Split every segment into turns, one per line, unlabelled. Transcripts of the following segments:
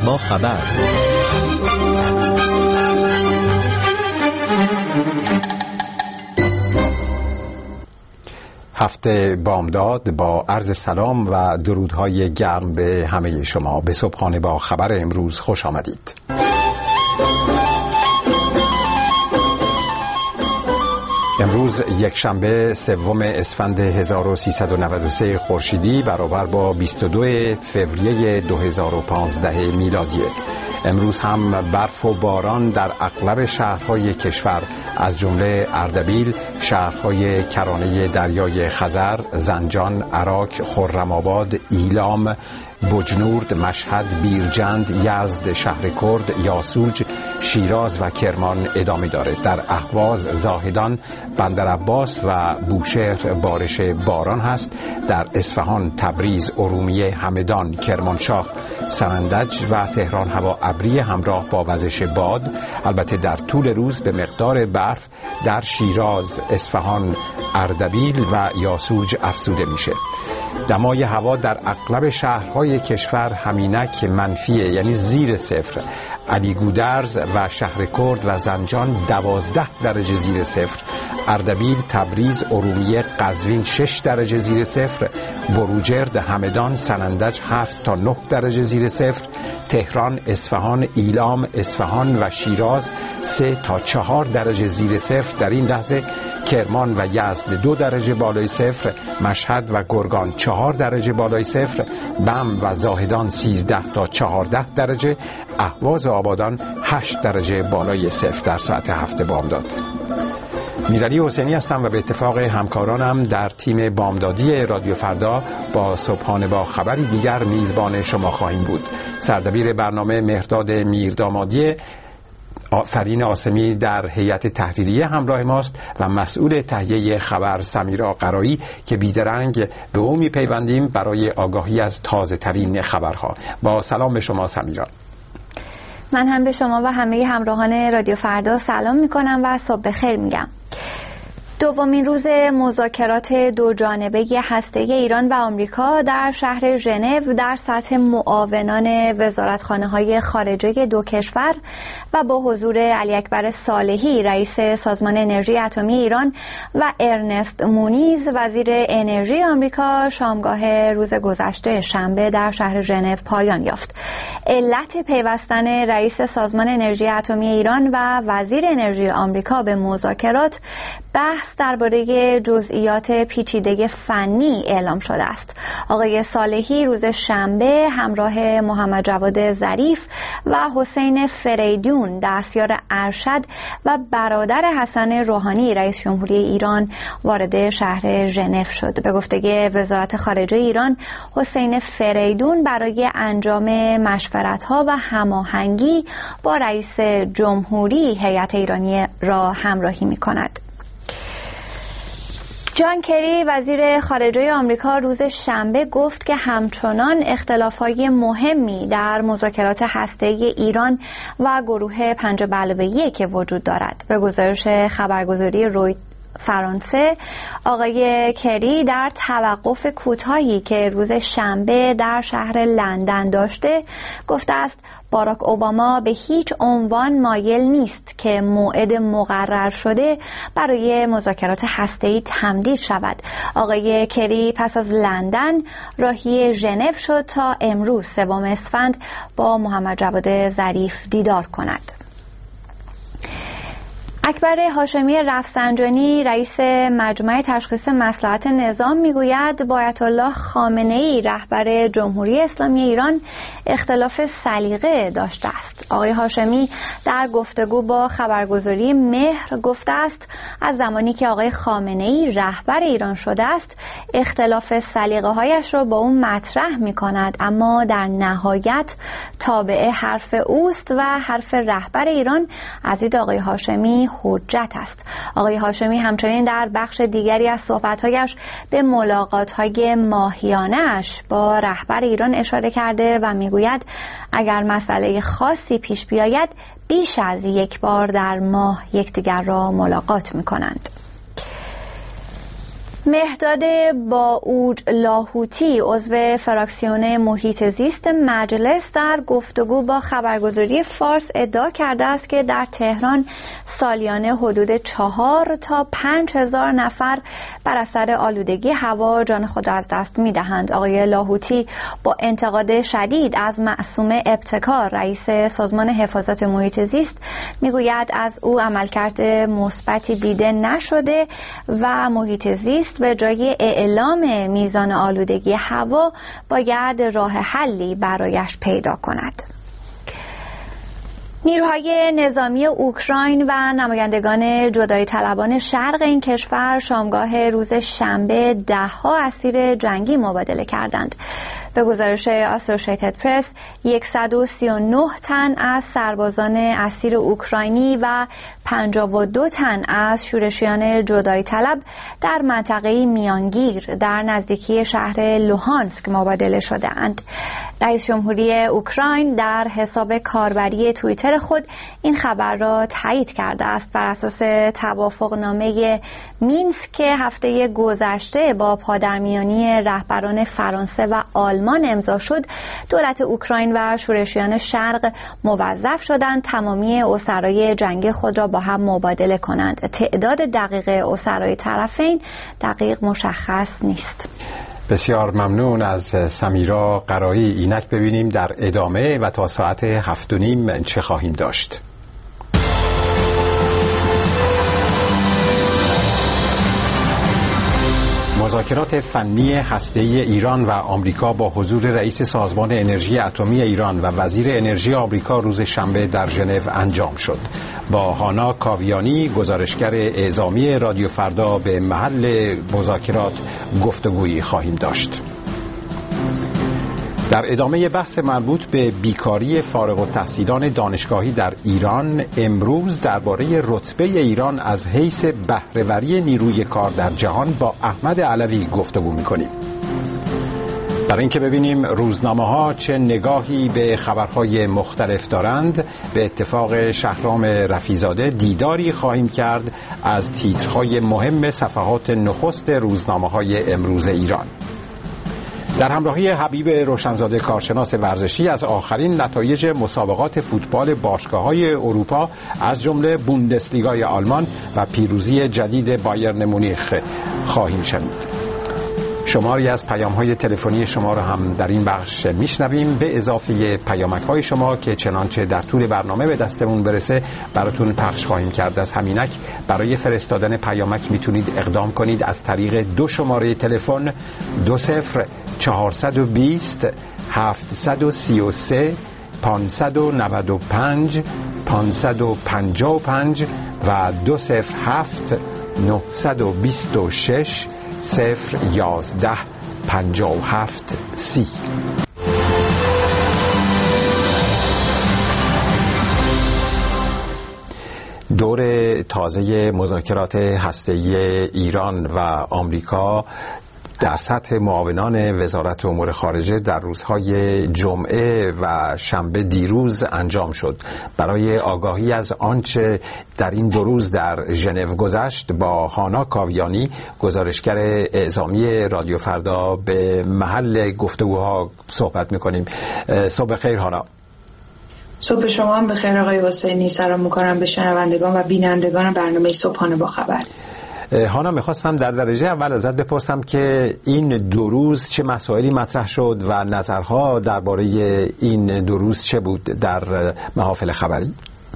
با خبر.
هفته بامداد با عرض سلام و درودهای گرم به همه شما. به صبحانه با خبر امروز خوش آمدید. امروز یکشنبه سوم اسفند 1393 خورشیدی برابر با 22 فوریه 2015 میلادی. امروز هم برف و باران در اغلب شهرهای کشور از جمله اردبیل، شهرهای کرانه دریای خزر، زنجان، اراک، خرم‌آباد، ایلام، بجنورد، مشهد، بیرجند، یزد، شهر کرد، یاسوج، شیراز و کرمان ادامه دارد. در اهواز، زاهدان، بندرعباس و بوشهر بارش باران هست. در اصفهان، تبریز، ارومیه، همدان، کرمانشاه، سنندج و تهران هوا ابری همراه با وزش باد. البته در طول روز به مقدار برف در شیراز، اصفهان، اردبیل و یاسوج افزوده میشه. دمای هوا در اغلب شهرهای کشور همینک منفیه، یعنی زیر صفر. علیگودرز و شهر کرد و زنجان 12 درجه زیر صفر، اردبیل، تبریز، ارومیه، قزوین 6 درجه زیر صفر، بروجرد، همدان، سنندج 7 تا 9 درجه زیر صفر، تهران، اصفهان، ایلام، اصفهان و شیراز 3 تا 4 درجه زیر صفر. در این لحظه کرمان و یزد 2 درجه بالای صفر، مشهد و گرگان 4 درجه بالای صفر، بم و زاهدان 13 تا 14 درجه، اهواز و آبادان 8 درجه بالای صفر در ساعت هفته بامداد. میرعلی حسینی هستم و به اتفاق همکارانم در تیم بامدادی رادیو فردا با صبحانه با خبری دیگر میزبان شما خواهیم بود. سردبیر برنامه مهرداد میردامادی، فرین آسمی در هیئت تحریریه همراه ماست و مسئول تهیه خبر سمیرا قرایی که بیدرنگ به او میپیوندیم برای آگاهی از تازه ترین خبرها. با سلام به شما سمیرا.
من هم به شما و همه همراهان رادیو فردا سلام میکنم و صبح بخیر میگم. دومین روز مذاکرات دو جانبه هسته‌ای ایران و آمریکا در شهر ژنو در سطح معاونان وزارتخانه‌های خارجه دو کشور و با حضور علی اکبر صالحی رئیس سازمان انرژی اتمی ایران و ارنست مونیز وزیر انرژی آمریکا شامگاه روز گذشته شنبه در شهر ژنو پایان یافت. علت پیوستن رئیس سازمان انرژی اتمی ایران و وزیر انرژی آمریکا به مذاکرات بحث درباره جزئیات پیچیده فنی اعلام شده است. آقای صالحی روز شنبه همراه محمد جواد ظریف و حسین فریدون دستیار ارشد و برادر حسن روحانی رئیس جمهوری ایران وارد شهر ژنو شد. به گفته وزارت خارجه ایران، حسین فریدون برای انجام مشورت‌ها و هماهنگی با رئیس جمهوری هیئت ایرانی را همراهی می‌کند. جان کری وزیر خارجه آمریکا روز شنبه گفت که همچنان اختلافات مهمی در مذاکرات هسته‌ای ایران و گروه 5+1 وجود دارد. به گزارش خبرگزاری روی فرانسه، آقای کری در توقف کوتاهی که روز شنبه در شهر لندن داشته گفته است باراک اوباما به هیچ عنوان مایل نیست که موعد مقرر شده برای مذاکرات هسته‌ای تمدید شود. آقای کری پس از لندن راهی ژنو شد تا امروز سوم اسفند با محمد جواد ظریف دیدار کند. اکبر هاشمی رفسنجانی رئیس مجمع تشخیص مصلحت نظام میگوید با آیت الله خامنه‌ای رهبر جمهوری اسلامی ایران اختلاف سلیقه داشته است. آقای هاشمی در گفتگو با خبرگزاری مهر گفته است از زمانی که آقای خامنه‌ای رهبر ایران شده است اختلاف سلیقه‌هایش را با او مطرح می‌کند، اما در نهایت تابع حرف اوست و حرف رهبر ایران از دید آقای هاشمی حجت است. آقای هاشمی همچنین در بخش دیگری از صحبت‌هایش به ملاقات‌های ماهیانه‌اش با رهبر ایران اشاره کرده و میگوید اگر مسئله خاصی پیش بیاید بیش از یک بار در ماه یکدیگر را ملاقات می‌کنند. مهرداد باوج لاهوتی عضو فراکسیون محیط زیست مجلس در گفتگو با خبرگزاری فارس ادعا کرده است که در تهران سالیانه حدود 4 تا 5 هزار نفر بر اثر آلودگی هوا جان خود را از دست می‌دهند. آقای لاهوتی با انتقاد شدید از معصوم ابتکار رئیس سازمان حفاظت محیط زیست میگوید از او عملکرد مثبتی دیده نشده و محیط زیست به جای اعلام میزان آلودگی هوا باید راه حلی برایش پیدا کند. نیروهای نظامی اوکراین و نمایندگان جدایی طلبان شرق این کشور شامگاه روز شنبه 10 اسیر جنگی مبادله کردند. به گزارش اسوسییتد پرس 139 تن از سربازان اسیر اوکراینی و 52 تن از شورشیان جدایی طلب در منطقه میانگیر در نزدیکی شهر لوهانسک مبادله شده‌اند. رئیس جمهوری اوکراین در حساب کاربری توییتر خود این خبر را تایید کرده است. بر اساس توافقنامه مینسک که هفته گذشته با پادرمیانی رهبران فرانسه و آلمان امضا شد، دولت اوکراین و شورشیان شرق موظف شدند تمامی اسرای جنگی خود را با هم مبادله کنند. تعداد دقیق اسرای طرفین دقیق مشخص نیست.
بسیار ممنون از سمیرا قرایی. اینک ببینیم در ادامه و تا ساعت 7:30 چه خواهیم داشت. مذاکرات فنی هسته‌ای ایران و آمریکا با حضور رئیس سازمان انرژی اتمی ایران و وزیر انرژی آمریکا روز شنبه در ژنو انجام شد. با هانا کاویانی گزارشگر اعزامی رادیو فردا به محل مذاکرات گفتگویی خواهیم داشت. در ادامه بحث مربوط به بیکاری فارغ التحصیلان دانشگاهی در ایران، امروز درباره رتبه ایران از حیث بهره‌وری نیروی کار در جهان با احمد علوی گفتگو می‌کنیم. برای اینکه ببینیم روزنامه‌ها چه نگاهی به خبرهای مختلف دارند، به اتفاق شهرام رفیزاده دیداری خواهیم کرد از تیترهای مهم صفحات نخست روزنامه‌های امروز ایران. در همراهی حبیب روشنزاده کارشناس ورزشی از آخرین نتایج مسابقات فوتبال باشگاه‌های اروپا از جمله بوندسلیگای آلمان و پیروزی جدید بایرن مونیخ خواهیم شنید. شماری از پیام‌های تلفنی شما را هم در این بخش میشنویم، به اضافه پیامک‌های شما که چنانچه در طول برنامه به دستمون برسه براتون پخش خواهیم کرد. از همینک برای فرستادن پیامک میتونید اقدام کنید از طریق 2 شماره تلفن 20420 733 595 555 و 207 926 011 57 30. دور تازه مذاکرات هسته‌ای ایران و آمریکا در سطح معاونان وزارت امور خارجه در روزهای جمعه و شنبه دیروز انجام شد. برای آگاهی از آنچه در این 2 روز در ژنو گذشت با هانا کاویانی گزارشگر اعزامی رادیو فردا به محل گفتگوها صحبت می‌کنیم. صبح خیر هانا.
صبح شما هم بخیر آقای حسینی. سلام می‌کنم به شنوندگان و بینندگان برنامه صبحانه با خبر.
هانا، میخواستم در درجه اول ازت بپرسم که این 2 روز چه مسائلی مطرح شد و نظرها درباره این 2 روز چه بود در محافل خبری؟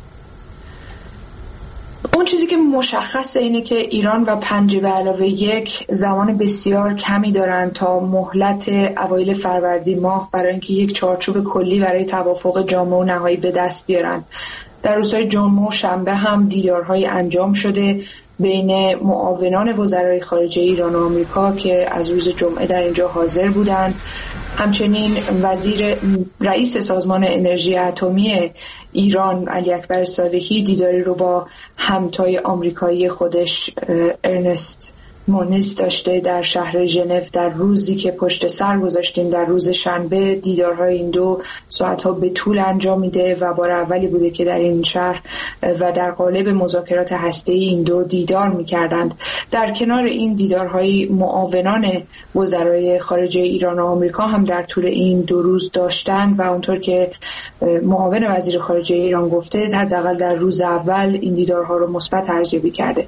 اون چیزی که مشخصه اینه که ایران و 5+1 زمان بسیار کمی دارن تا مهلت اوایل فروردین ماه برای اینکه یک چارچوب کلی برای توافق جامع و نهایی به دست بیارن. در روزهای جمعه و شنبه هم دیدارهای انجام شده بین معاونان وزرای خارجه ایران و آمریکا که از روز جمعه در اینجا حاضر بودند. همچنین رئیس سازمان انرژی اتمی ایران علی اکبر صالحی دیداری رو با همتای آمریکایی خودش ارنست مونیز داشته در شهر ژنو در روزی که پشت سر گذاشتیم، در روز شنبه. دیدارهای این 2 ساعت‌ها به طول انجام میده و بار اولی بوده که در این شهر و در قالب مذاکرات هسته‌ای این 2 دیدار میکردند. در کنار این دیدارهای معاونان وزرای خارجه ایران و آمریکا هم در طول این 2 روز داشتن و اونطور که معاون وزیر خارجه ایران گفته حداقل در روز اول این دیدارها رو مثبت ارزیابی کرده.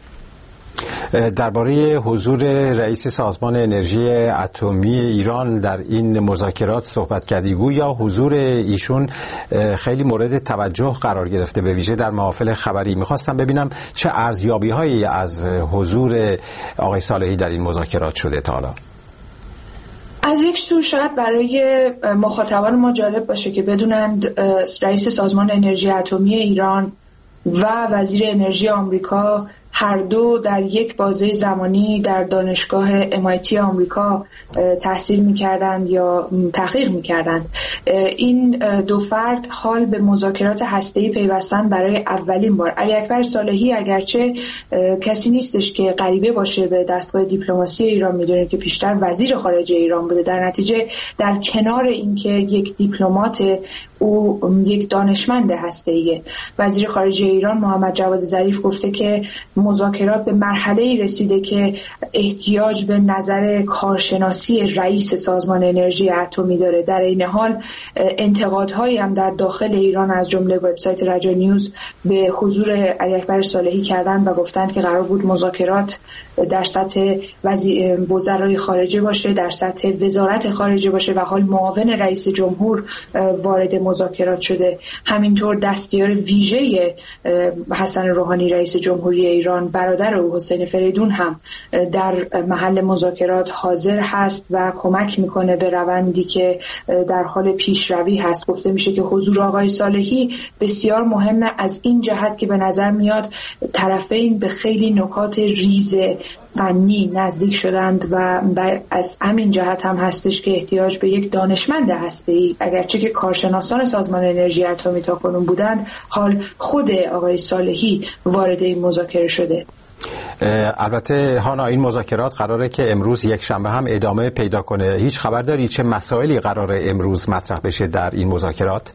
درباره حضور رئیس سازمان انرژی اتمی ایران در این مذاکرات صحبت کردی. گویا حضور ایشون خیلی مورد توجه قرار گرفته، به ویژه در محافل خبری. میخواستم ببینم چه ارزیابی‌هایی از حضور آقای صالحی در این مذاکرات شده تا حالا؟
از یک سو شاید برای مخاطبان ما جالب باشه که بدونند رئیس سازمان انرژی اتمی ایران و وزیر انرژی آمریکا هر دو در یک بازه زمانی در دانشگاه MIT آمریکا تحصیل می‌کردند یا تحقیق می‌کردند. این دو فرد حال به مذاکرات هسته‌ای پیوستن برای اولین بار. علی اکبر صالحی اگرچه کسی نیستش که غریبه باشه به دستگاه دیپلماسی ایران، می‌دونید که پیشتر وزیر خارجه ایران بوده، در نتیجه در کنار اینکه یک دیپلمات، او یک دانشمند هسته‌ایه. وزیر خارجه ایران محمد جواد ظریف گفته که مذاکرات به مرحله‌ای رسیده که احتیاج به نظر کارشناسی رئیس سازمان انرژی اتمی داره. در این حال انتقادهایی هم در داخل ایران از جمله وبسایت رجا نیوز به حضور علی اکبر صالحی کردند و گفتند که قرار بود مذاکرات در سطح وزرای خارجه باشه، در سطح وزارت خارجه باشه و حال معاون رئیس جمهور وارد مذاکرات شده. همینطور دستیار ویژه حسن روحانی رئیس جمهوری ایران، برادر او حسین فریدون، هم در محل مذاکرات حاضر هست و کمک میکنه به روندی که در حال پیشروی هست. گفته میشه که حضور آقای صالحی بسیار مهمه از این جهت که به نظر میاد طرفین به خیلی نکات ریز فنی نزدیک شدند و از همین جهت هم هستش که احتیاج به یک دانشمند هسته‌ای، اگرچه که کارشناسان سازمان انرژی اتمی تا کنون بودند، حال خود آقای صالحی وارد این مذاکره شده.
البته هانا، این مذاکرات قراره که امروز یک شنبه هم ادامه پیدا کنه. هیچ خبر داری چه مسائلی قراره امروز مطرح بشه در این مذاکرات؟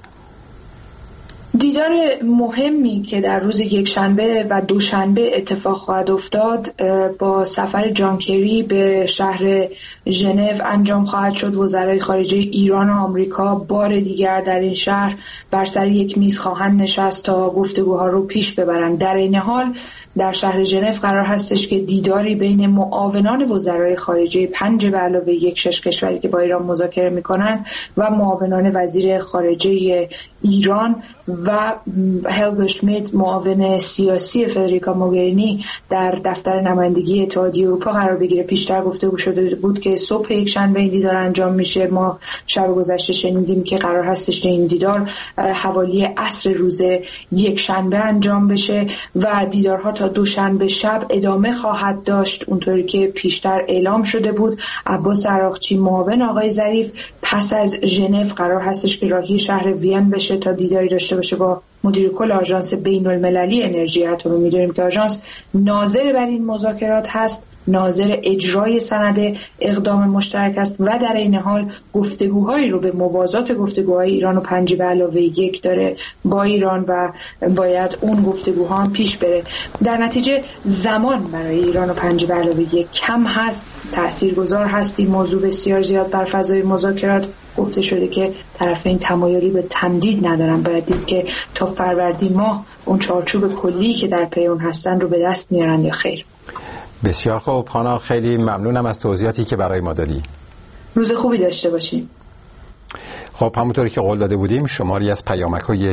دیدار مهمی که در روز یکشنبه و دوشنبه اتفاق خواهد افتاد با سفر جان کری به شهر ژنو انجام خواهد شد. وزرای خارجه ایران و آمریکا بار دیگر در این شهر بر سر یک میز خواهند نشست تا گفتگوها رو پیش ببرند. در این حال در شهر ژنو قرار هستش که دیداری بین معاونان وزرای خارجه 5+1 6 کشوری که با ایران مذاکره می‌کنند و معاونان وزیر خارجه ایران و هلگا شمیت معاون سیاسی فدریکا موگرینی در دفتر نمایندگی اتحادیه اروپا قرار بگیره. پیشتر گفته شده بود که صبح یکشنبه این دیدار انجام میشه. ما شب گذشته شنیدیم که قرار هستش این دیدار حوالی عصر روز یکشنبه انجام بشه و دیدارها تا دوشنبه شب ادامه خواهد داشت. اونطوری که پیشتر اعلام شده بود، عباس عراقچی معاون آقای ظریف پس از ژنو قرار هستش که راهی شهر وین بشه تا دیداری داشته باشه با مدیر کل آژانس بین‌المللی انرژی اتمی. می‌دونیم که آژانس ناظر بر این مذاکرات هست، ناظر اجرای سند اقدام مشترک است و در این حال گفتگوهایی رو به موازات گفتگوهای ایران و 5+1 داره با ایران و باید اون گفتگوها هم پیش بره. در نتیجه زمان برای ایران و 5+1 کم هست، تاثیرگذار هست. این موضوع بسیار زیاد بر فضای مذاکرات گفته شده که طرفین تمایلی به تمدید ندارن. باید دید که تا فروردین ماه اون چارچوب کلی که در پی اون هستن رو به دست میارن یا خیر.
بسیار خوب خانا، خیلی ممنونم از توضیحاتی که برای ما دادی.
روز خوبی داشته باشین.
خب همونطوری که قول داده بودیم شماری از پیام‌های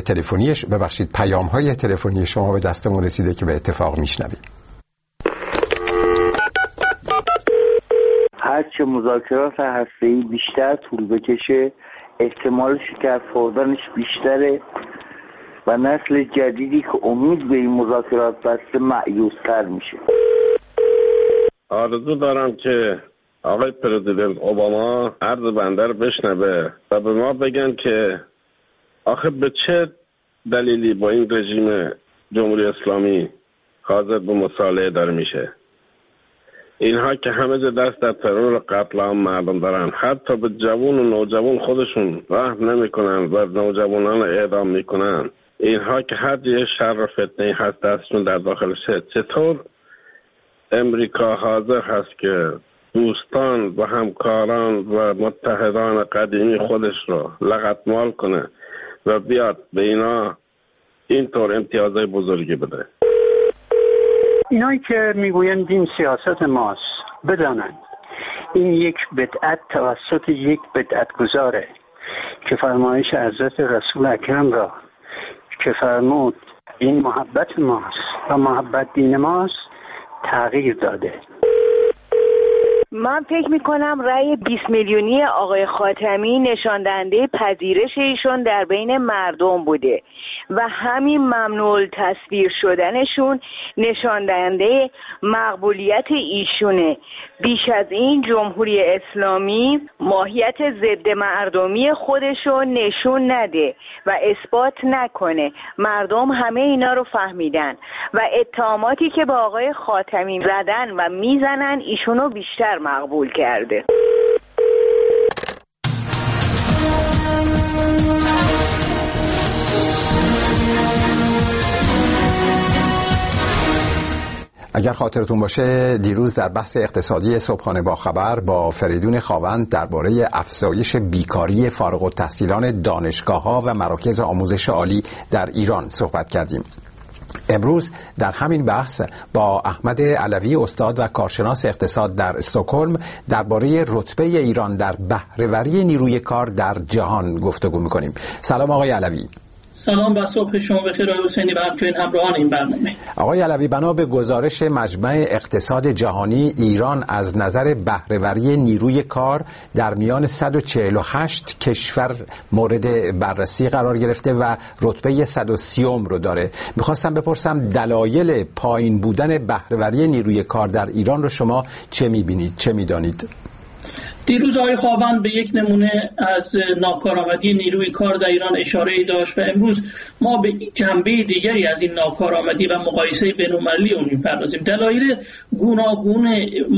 تلفنی شما به دستمون رسیده که به اتفاق میشنویم.
هرچه مذاکرات هسته‌ای بیشتر طول بکشه، احتمال شکست خوردنش بیشتره و نسل جدیدی که امید به این مذاکرات بسته مایوس‌تر میشه.
آرزو دارم که آقای پرزیدنت اوباما عرض بنده رو بشنوه و به ما بگن که آخه به چه دلیلی با این رژیم جمهوری اسلامی حاضر به مصالحه داره میشه. اینها که همه دست در ترور قتل عام مردم دارن، حتی به جوان و نوجوان خودشون رحم نمیکنن و نوجوانان اعدام میکنن. اینها که هر یه شر و فتنه هست دستشون در داخلشه، چطور امریکا حاضر هست که دوستان و همکاران و متحدان قدیمی خودش رو لغتمال کنه و بیاد به اینا اینطور امتیازهای بزرگی بده.
اینایی که میگویند این سیاست ماست بدانند این یک بدعت توسط یک بدعت گذاره که فرمایش حضرت رسول اکرم را که فرمود این محبت ماست و محبت دین ماست تغییر داده.
من فکر میکنم رأی 20 میلیونی آقای خاتمی نشان دهنده پذیرش ایشون در بین مردم بوده و همین ممنوع تصویر شدنشون نشان دهنده مقبولیت ایشونه. بیش از این جمهوری اسلامی ماهیت ضد مردمی خودشو نشون نده و اثبات نکنه. مردم همه اینا رو فهمیدن و اتهاماتی که با آقای خاتمی زدن و میزنن ایشونو بیشتر مقبول کرده.
اگر خاطرتون باشه دیروز در بحث اقتصادی صبحانه با خبر با فریدون خاوند درباره افزایش بیکاری فارغ التحصیلان دانشگاه‌ها و مراکز آموزش عالی در ایران صحبت کردیم. امروز در همین بحث با احمد علوی استاد و کارشناس اقتصاد در استکهلم درباره رتبه ایران در بهره‌وری نیروی کار در جهان گفتگو می‌کنیم. سلام آقای علوی.
سلام و صبح شما بخیر آقای حسینی و همچنین همراهان این برنامه.
آقای علوی، بنا به گزارش مجمع اقتصاد جهانی ایران از نظر بهره‌وری نیروی کار در میان 148 کشور مورد بررسی قرار گرفته و رتبه 130 رو داره. میخواستم بپرسم دلایل پایین بودن بهره‌وری نیروی کار در ایران رو شما چه میبینید، چه میدانید؟
دیروز آقای خاوند به یک نمونه از ناکارآمدی نیروی کار در ایران اشاره داشت و امروز ما به جنبه دیگری از این ناکارآمدی و مقایسه بین‌المللی اون می‌پردازیم. دلایل گوناگون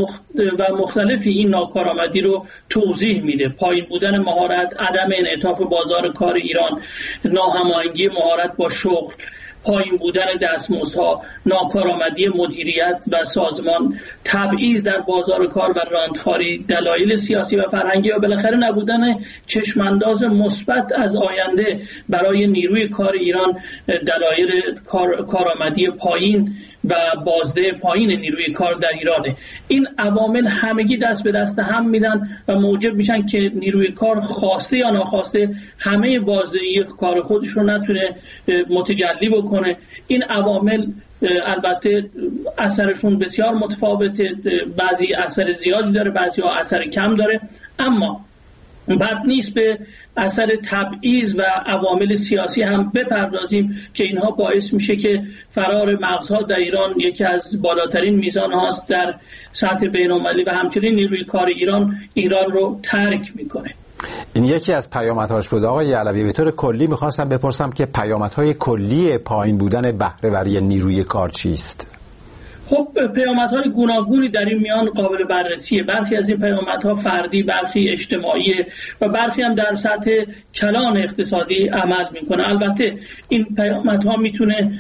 و مختلفی این ناکارآمدی رو توضیح میده. پایین بودن مهارت، عدم انعطاف بازار کار ایران، ناهماهنگی مهارت با شغل، پایین بودن دستمزدها، ناکارآمدی مدیریت و سازمان، تبعیض در بازار کار و رانتخواری، دلایل سیاسی و فرهنگی و بالاخره نبودن چشمانداز مثبت از آینده برای نیروی کار ایران، دلایل کارآمدی پایین و بازده پایین نیروی کار در ایرانه. این عوامل همگی دست به دست هم میدن و موجب میشن که نیروی کار خواسته یا ناخواسته همه بازدهی کار خودش رو نتونه متجلی بکنه. این عوامل البته اثرشون بسیار متفاوته، بعضی اثر زیادی داره، بعضی ها اثر کم داره، اما بد نیست به اثر تبعیض و عوامل سیاسی هم بپردازیم که اینها باعث میشه که فرار مغزها در ایران یکی از بالاترین میزان هاست در سطح بین‌المللی و همچنین نیروی کار ایران رو ترک میکنه.
این یکی از پیامدهاش بود. آقای علوی، به طور کلی میخواستم بپرسم که پیامدهای کلی پایین بودن بهره‌وری نیروی کار چیست؟
خب پیامدهای گوناگونی در این میان قابل بررسیه. برخی از این پیامدها فردی، برخی اجتماعی و برخی هم در سطح کلان اقتصادی عمل میکنه. البته این پیامدها میتونه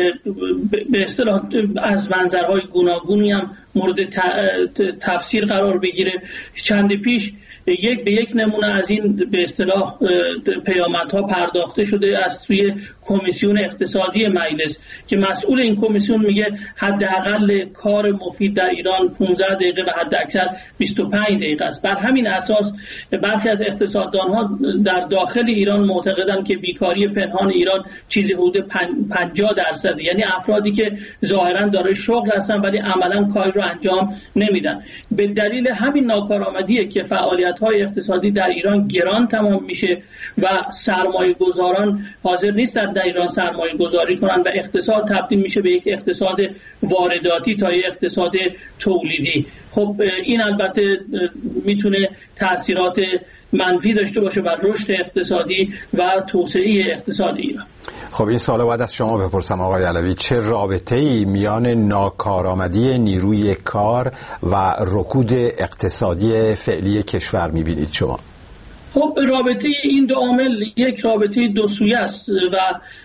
به اصطلاح از منظرهای گوناگونی هم مورد تفسیر قرار بگیره. چند پیش یک نمونه از این به اصطلاح پیامدها پرداخته شده از سوی کمیسیون اقتصادی مجلس که مسئول این کمیسیون میگه حداقل کار مفید در ایران 15 دقیقه و حد اکثر 25 دقیقه است. بر همین اساس برخی از اقتصاددانها در داخل ایران معتقدند که بیکاری پنهان ایران چیزی حدود 50%، یعنی افرادی که ظاهرا داره شغل هستن ولی عملا کاری رو انجام نمیدن. به دلیل همین ناکارآمدیه که فعالیت‌های اقتصادی در ایران گران تمام میشه و سرمایه‌گذاران حاضر نیستن در ایران سرمایه گذاری کنن و اقتصاد تبدیل میشه به یک اقتصاد وارداتی تا یک اقتصاد تولیدی. خب این البته میتونه تأثیرات منفی داشته باشه بر رشد اقتصادی و توسعه اقتصاد ایران.
خب این سوال باید از شما بپرسم آقای علوی، چه رابطه‌ای میان ناکارآمدی نیروی کار و رکود اقتصادی فعلی کشور میبینید شما؟
خب رابطه این دو عامل یک رابطه دو سویه است و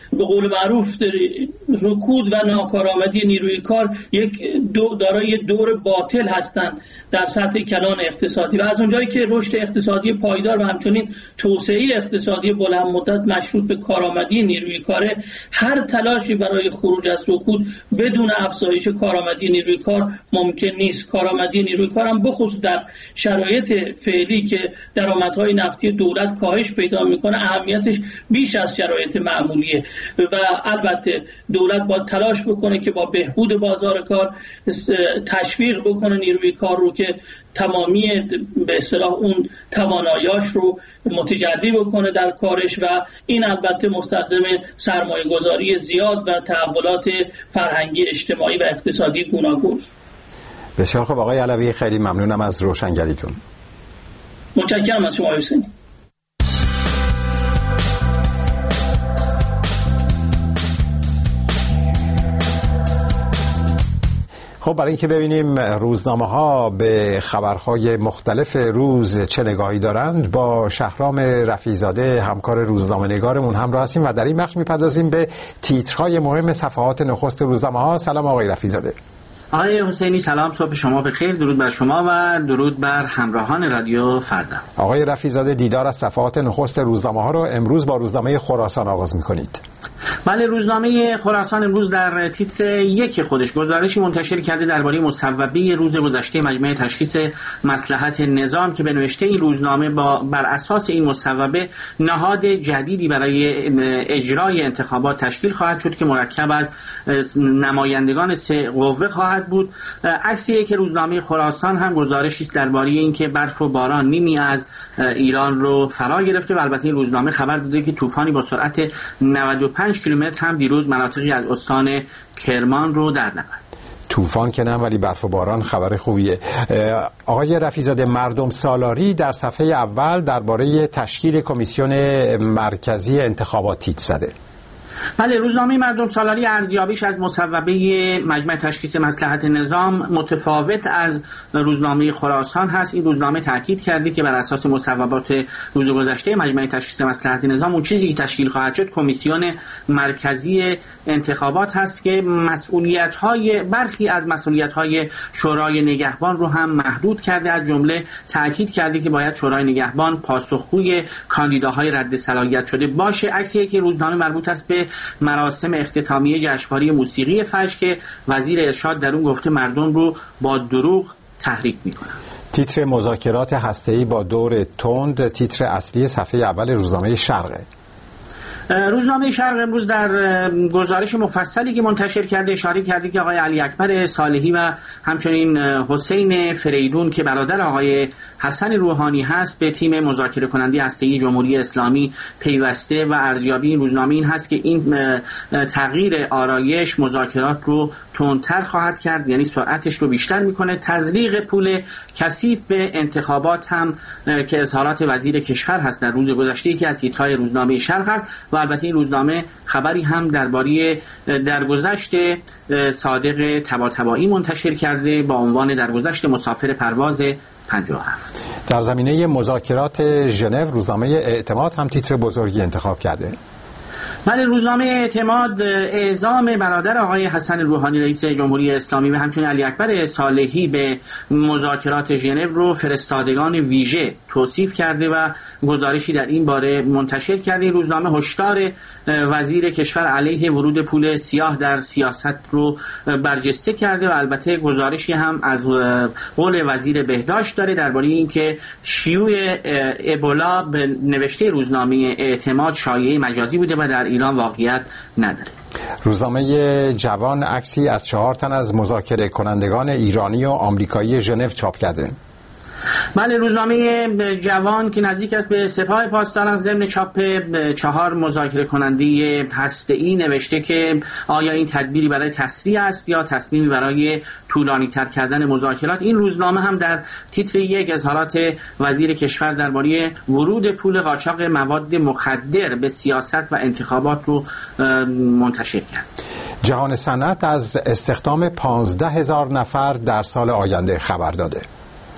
به قول معروف رکود و ناکارآمدی نیروی کار دارای دور باطل هستند در سطح کلان اقتصادی و از اونجایی که رشد اقتصادی پایدار و همچنین توسعه اقتصادی بلند مدت مشروط به کارآمدی نیروی کار، هر تلاشی برای خروج از رکود بدون افزایش کارآمدی نیروی کار ممکن نیست. کارآمدی نیروی کار هم بخصوص در شرایط فعلی که درآمدهای نفتی دولت کاهش پیدا میکنه اهمیتش بیش از شرایط معمولیه و البته دولت باید تلاش بکنه که با بهبود بازار کار تشویق بکنه نیروی کار رو که تمامی به اصطلاح اون تواناییاش رو متجلی بکنه در کارش و این البته مستلزم سرمایه‌گذاری زیاد و تحولات فرهنگی، اجتماعی و اقتصادی گوناگون.
بسیار خوب آقای علوی، خیلی ممنونم از روشنگریتون.
متشکرم از شما حسینی.
خب برای اینکه ببینیم روزنامه‌ها به خبرهای مختلف روز چه نگاهی دارند، با شهرام رفیع‌زاده همکار روزنامه‌نگارمون همراه هستیم و در این بخش می‌پردازیم به تیترهای مهم صفحات نخست روزنامه‌ها. سلام آقای رفیع‌زاده.
آقای حسینی سلام، صبح شما بخیر، درود بر شما و درود بر همراهان رادیو فردا.
آقای رفیع‌زاده، دیدار از صفحات نخست روزنامه‌ها رو امروز با روزنامه خراسان آغاز می‌کنید.
بله، روزنامه خراسان امروز در تیتر یک خودش گزارشی منتشر کرده درباره مصوبه روز گذشته مجمع تشخیص مصلحت نظام که به نوشته این روزنامه بر اساس این مصوبه نهاد جدیدی برای اجرای انتخابات تشکیل خواهد شد که مرکب از نمایندگان 3 قوه خواهد بود. عکسی که روزنامه خراسان هم گزارشی است درباره اینکه برف و باران نیمی از ایران رو فرا گرفته و البته این روزنامه خبر داده که طوفانی با سرعت 95 کیلومتر هم دیروز مناطقی از استان کرمان رو در نورد.
طوفان که نه، ولی برف و باران خبر خوبیه. آقای رفیع‌زاده، مردم سالاری در صفحه اول درباره تشکیل کمیسیون مرکزی انتخابات تیتر زده.
بله، روزنامه مردم سالاری ارزیابیش از مصوبه مجمع تشخیص مصلحت نظام متفاوت از روزنامه خراسان هست. این روزنامه تاکید کرده که بر اساس مصوبات روز گذشته مجمع تشخیص مصلحت نظام اون چیزی که تشکیل خواهد شد کمیسیون مرکزی انتخابات هست که برخی از مسئولیت‌های شورای نگهبان رو هم محدود کرده. از جمله تاکید کرده که باید شورای نگهبان پاسخگوی کاندیداهای رد صلاحیت شده باشه. عکسی که روزنامه مربوط است به مراسم اختتامیه جشنواره موسیقی فجر که وزیر ارشاد در اون گفته مردم رو با دروغ تحریک میکنن.
تیتر مذاکرات هسته‌ای با دور تند تیتر اصلی صفحه اول روزنامه شرقه.
روزنامه شرق امروز در گزارش مفصلی که منتشر کرده اشاره کرده که آقای علی اکبر صالحی و همچنین حسین فریدون که برادر آقای حسن روحانی هست به تیم مذاکره کننده هسته‌ای جمهوری اسلامی پیوسته و ارزیابی این روزنامه این هست که این تغییر آرایش مذاکرات رو تندتر خواهد کرد، یعنی سرعتش رو بیشتر میکنه. تزریق پول کثیف به انتخابات هم که اظهارات وزیر کشور هست در روز گذشته که از تیترهای روزنامه شرق هست و البته این روزنامه خبری هم درباره درگذشت صادق طباطبایی منتشر کرده با عنوان درگذشت مسافر پرواز 57.
در زمینه مذاکرات ژنو روزنامه اعتماد هم تیتر بزرگی انتخاب کرده.
بله، روزنامه اعتماد اعزام برادر آقای حسن روحانی رئیس جمهوری اسلامی و همچنین علی اکبر صالحی به مذاکرات ژنو رو فرستادگان ویژه توصیف کرده و گزارشی در این باره منتشر کرده. روزنامه هشدار وزیر کشور علیه ورود پول سیاه در سیاست رو برجسته کرده و البته گزارشی هم از قول وزیر بهداشت داره درباره اینکه شیوع ابولا به نوشته روزنامه اعتماد شایعه مجازی بوده و در ایران واقعیت نداره.
روزنامه جوان عکسی از 4 تن از مذاکره کنندگان ایرانی و آمریکایی ژنو چاپ کرده.
بله، روزنامه جوان که نزدیک است به سپاه پاسداران ضمن چاپ 4 مذاکره کننده هسته‌ای نوشته که آیا این تدبیری برای تسریع است یا تصمیمی برای طولانی تر کردن مذاکرات. این روزنامه هم در تیتر 1 اظهارات وزیر کشور درباره ورود پول قاچاق مواد مخدر به سیاست و انتخابات رو منتشر کرد.
جهان صنعت از استخدام 15,000 نفر در سال آینده خبر داده.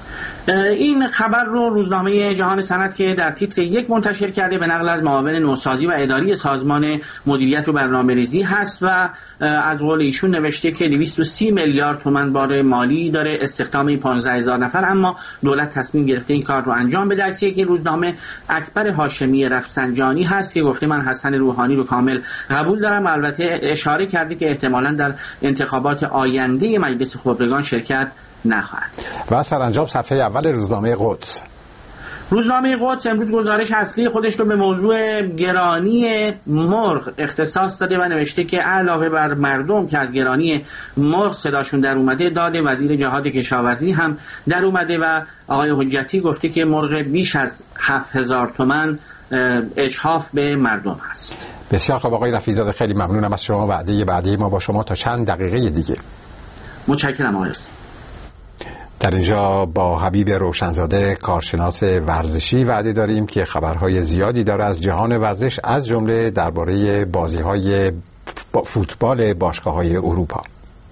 این خبر رو روزنامه جهان سند که در تیتر 1 منتشر کرده به نقل از معاون نوسازی و اداری سازمان مدیریت و برنامه‌ریزی هست و از قول ایشون نوشته که 230 میلیارد تومان بار مالی داره استخدام این 15000 نفر، اما دولت تصمیم گرفته این کار رو انجام بده. عکسی که روزنامه اکبر هاشمی رفسنجانی هست که گفته من حسن روحانی رو کامل قبول دارم، البته اشاره کرده که احتمالاً در انتخابات آینده مجلس خبرگان شرکت نخواهد.
و سرانجام صفحه اول روزنامه قدس.
روزنامه قدس امروز گزارش اصلی خودش رو به موضوع گرانی مرغ اختصاص داده و نوشته که علاوه بر مردم که از گرانی مرغ صداشون در اومده، داد وزیر جهاد کشاورزی هم در اومده و آقای حجتی گفته که مرغ بیش از 7000 تومان اجحاف به مردم هست.
بسیار خوب آقای رفیع‌زاده، خیلی ممنونم از شما. وعده بعدی ما با شما تا چند دقیقه دیگه.
متشکرم آقای.
در اینجا با حبیب روشنزاده کارشناس ورزشی وعده داریم که خبرهای زیادی داره از جهان ورزش، از جمله درباره بازی‌های فوتبال باشگاه‌های اروپا.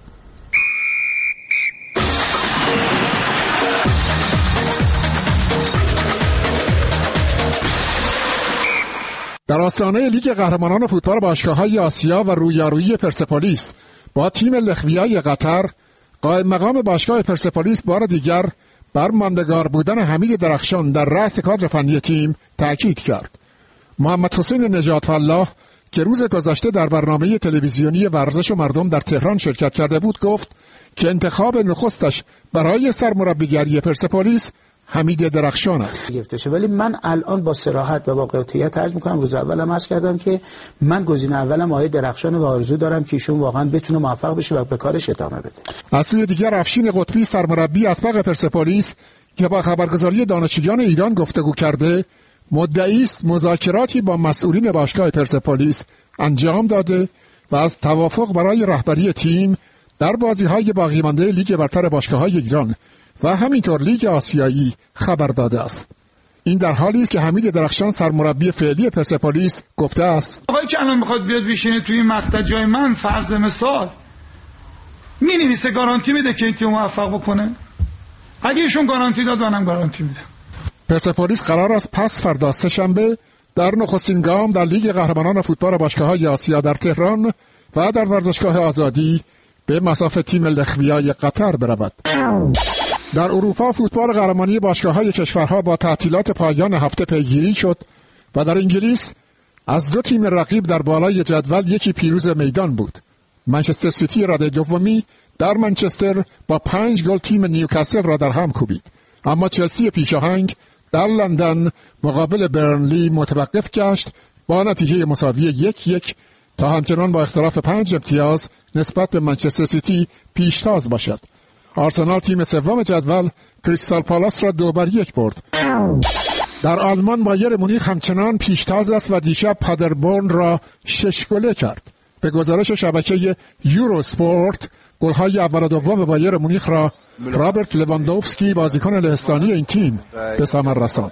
در آستانه لیگ قهرمانان فوتبال باشگاه‌های آسیا و رویارویی پرسپولیس با تیم لخویای قطر، قائم مقام باشگاه پرسپولیس بار دیگر بر ماندگار بودن حمید درخشان در رأس کادر فنی تیم تأکید کرد. محمد حسین نجات والله که روز گذشته در برنامه تلویزیونی ورزش و مردم در تهران شرکت کرده بود گفت که انتخاب نخستش برای سرمربیگری پرسپولیس حمید درخشان است.
ولی من الان با صراحت و با قاطعیت عرض می‌کنم، روز اولم عرض کردم که من گزینه اولم آقای درخشان و آرزو دارم که ایشون واقعا بتونه موفق بشه و به کارش ادامه بده.
از سوی دیگر افشین قطبی سرمربی اسبق پرسپولیس که با خبرگزاری دانشجویان ایران گفتگو کرده، مدعی است مذاکراتی با مسئولین باشگاه پرسپولیس انجام داده و از توافق برای رهبری تیم در بازی‌های باقی مانده لیگ برتر باشگاه‌های ایران و همینطور لیگ آسیایی خبر داده است. این در حالی است که حمید درخشان سرمربی فعلی پرسپولیس گفته است
آقایی که الان میخواد بیاد بشینه توی مقطع جای من، فرض مثال می‌نویسه گارانتی میده که این تیم موفق بکنه. اگه ایشون گارانتی داد منم گارانتی میدم.
پرسپولیس قرار است پس فردا سه‌شنبه در نخستین گام در لیگ قهرمانان فوتبال باشگاه‌های آسیا در تهران و در ورزشگاه آزادی به مصاف تیم لخویای قطر برود. در اروپا فوتبال قهرمانی باشگاه‌های کشورها با تعطیلات پایان هفته پیگیری شد و در انگلیس از دو تیم رقیب در بالای جدول یکی پیروز میدان بود. منچستر سیتی رده دومی در منچستر با 5 گل تیم نیوکاسل را در هم کوبید، اما چلسی پیشاهنگ در لندن مقابل برنلی متوقف گشت با نتیجه مساوی 1-1 تا همچنان با اختلاف 5 امتیاز نسبت به منچستر سیتی پیشتاز باشد. آرسنال تیم سوم جدول کریستال پالاس را 2-1 برد. در آلمان بایر مونیخ همچنان پیشتاز است و دیشب پادربورن را 6 گله کرد. به گزارش شبکه یورو سپورت، گل‌های اول و دوم بایر مونیخ را رابرت لواندوفسکی بازیکن لهستانی این تیم به ثمر رساند.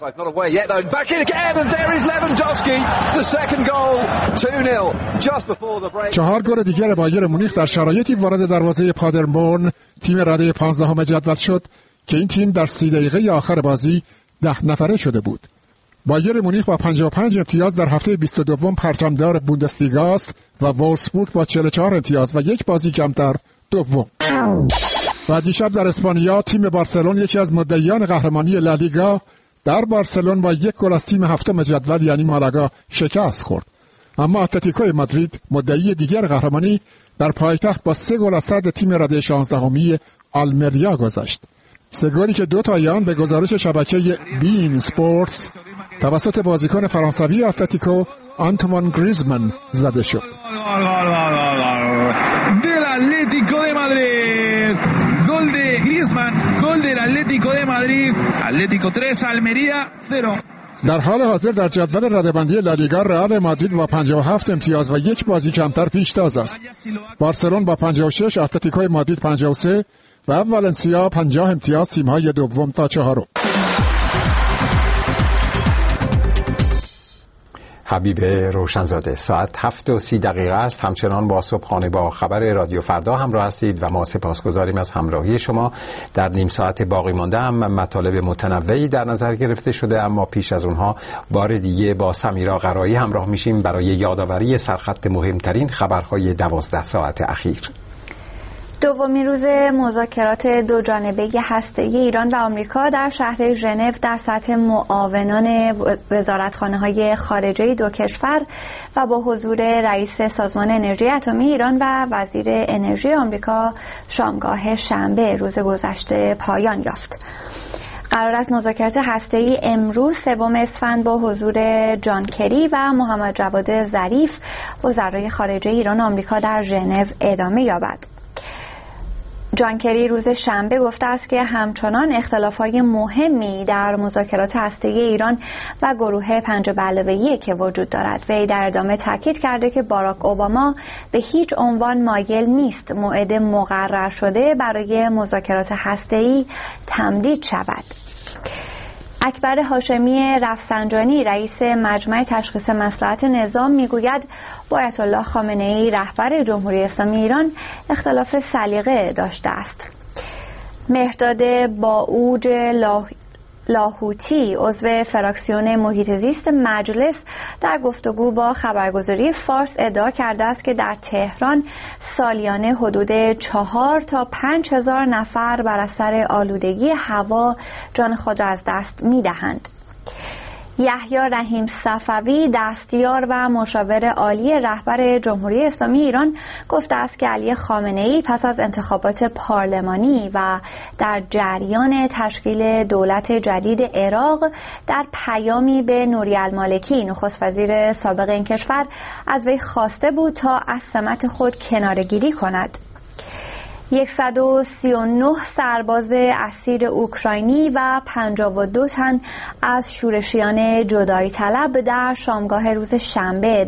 4 گل دیگر بایر مونیخ در شرایطی وارد دروازه پادربورن تیم رده 15 جدول شد که این تیم در 30 دقیقه آخر بازی 10 نفره شده بود. بایر مونیخ با 55 امتیاز در هفته 22 پرچمدار بوندسلیگا است و وولفسبورگ با 44 امتیاز و یک بازی کمتر دوم. و دیشب در اسپانیا تیم بارسلون یکی از مدعیان قهرمانی لالیگا در بارسلون با 1 گل از تیم هفتم جدول یعنی مالاگا شکست خورد. اما اتلتیکو مادرید مدعی دیگر قهرمانی در پایتخت با 3 گل از صدر تیم رده 16 آلمریا گذشت. 3 گلی که 2 تای آن به گزارش شبکه بین سپورتس توسط بازیکن فرانسوی اتلتیکو آنتوان گریزمان زده شد.
del Atlético de Madrid, gol de Griezmann, gol del Atlético de Madrid, Atlético 3 Almería 0.
در حال حاضر در جدول رده‌بندی لالیگا رئال مادرید با 57 امتیاز و یک بازی کمتر پیشتاز است. بارسلون با 56، اتلتیکو مادرید 53 و والنسیا 50 امتیاز، تیم‌های دوم تا چهارم.
حبیب روشنزاده. ساعت 7:30 است. همچنان با صبحانه با خبر رادیو فردا همراه هستید و ما سپاسگزاریم از همراهی شما. در نیم ساعت باقی مانده هم مطالب متنوعی در نظر گرفته شده، اما پیش از اونها بار دیگه با سمیرا قرایی همراه میشیم برای یادآوری سرخط مهمترین خبرهای 12 ساعت اخیر.
دومین روز مذاکرات دوجانبه هسته‌ای ایران و آمریکا در شهر ژنو در سطح معاونان وزارتخانه‌های خارجه دو کشور و با حضور رئیس سازمان انرژی اتمی ایران و وزیر انرژی آمریکا شامگاه شنبه روز گذشته پایان یافت. قرار است مذاکرات هسته‌ای امروز 3 اسفند با حضور جان کری و محمد جواد ظریف وزرای خارجه ایران و آمریکا در ژنو ادامه یابد. جان کری روز شنبه گفته است که همچنان اختلافات مهمی در مذاکرات هسته‌ای ایران و گروه 5+1 وجود دارد. وی در ادامه تاکید کرده که باراک اوباما به هیچ عنوان مایل نیست موعد مقرر شده برای مذاکرات هسته‌ای تمدید شود. اکبر هاشمی رفسنجانی رئیس مجمع تشخیص مصلحت نظام میگوید با آیت الله خامنه‌ای رهبر جمهوری اسلامی ایران اختلاف سلیقه داشته است. مهرداد باوج لاهوتی عضو فراکسیون محیط زیست مجلس در گفتگو با خبرگزاری فارس ادعا کرده است که در تهران سالیانه حدود 4 تا 5 هزار نفر بر اثر آلودگی هوا جان خود را از دست می‌دهند. یحیی رحیم صفوی دستیار و مشاور عالی رهبر جمهوری اسلامی ایران گفته است که علی خامنه‌ای پس از انتخابات پارلمانی و در جریان تشکیل دولت جدید عراق در پیامی به نوری المالکی نخست وزیر سابق این کشور از وی خواسته بود تا از سمت خود کناره‌گیری کند. 139 سرباز اسیر اوکراینی و 52 تن از شورشیان جدایی طلب در شامگاه روز شنبه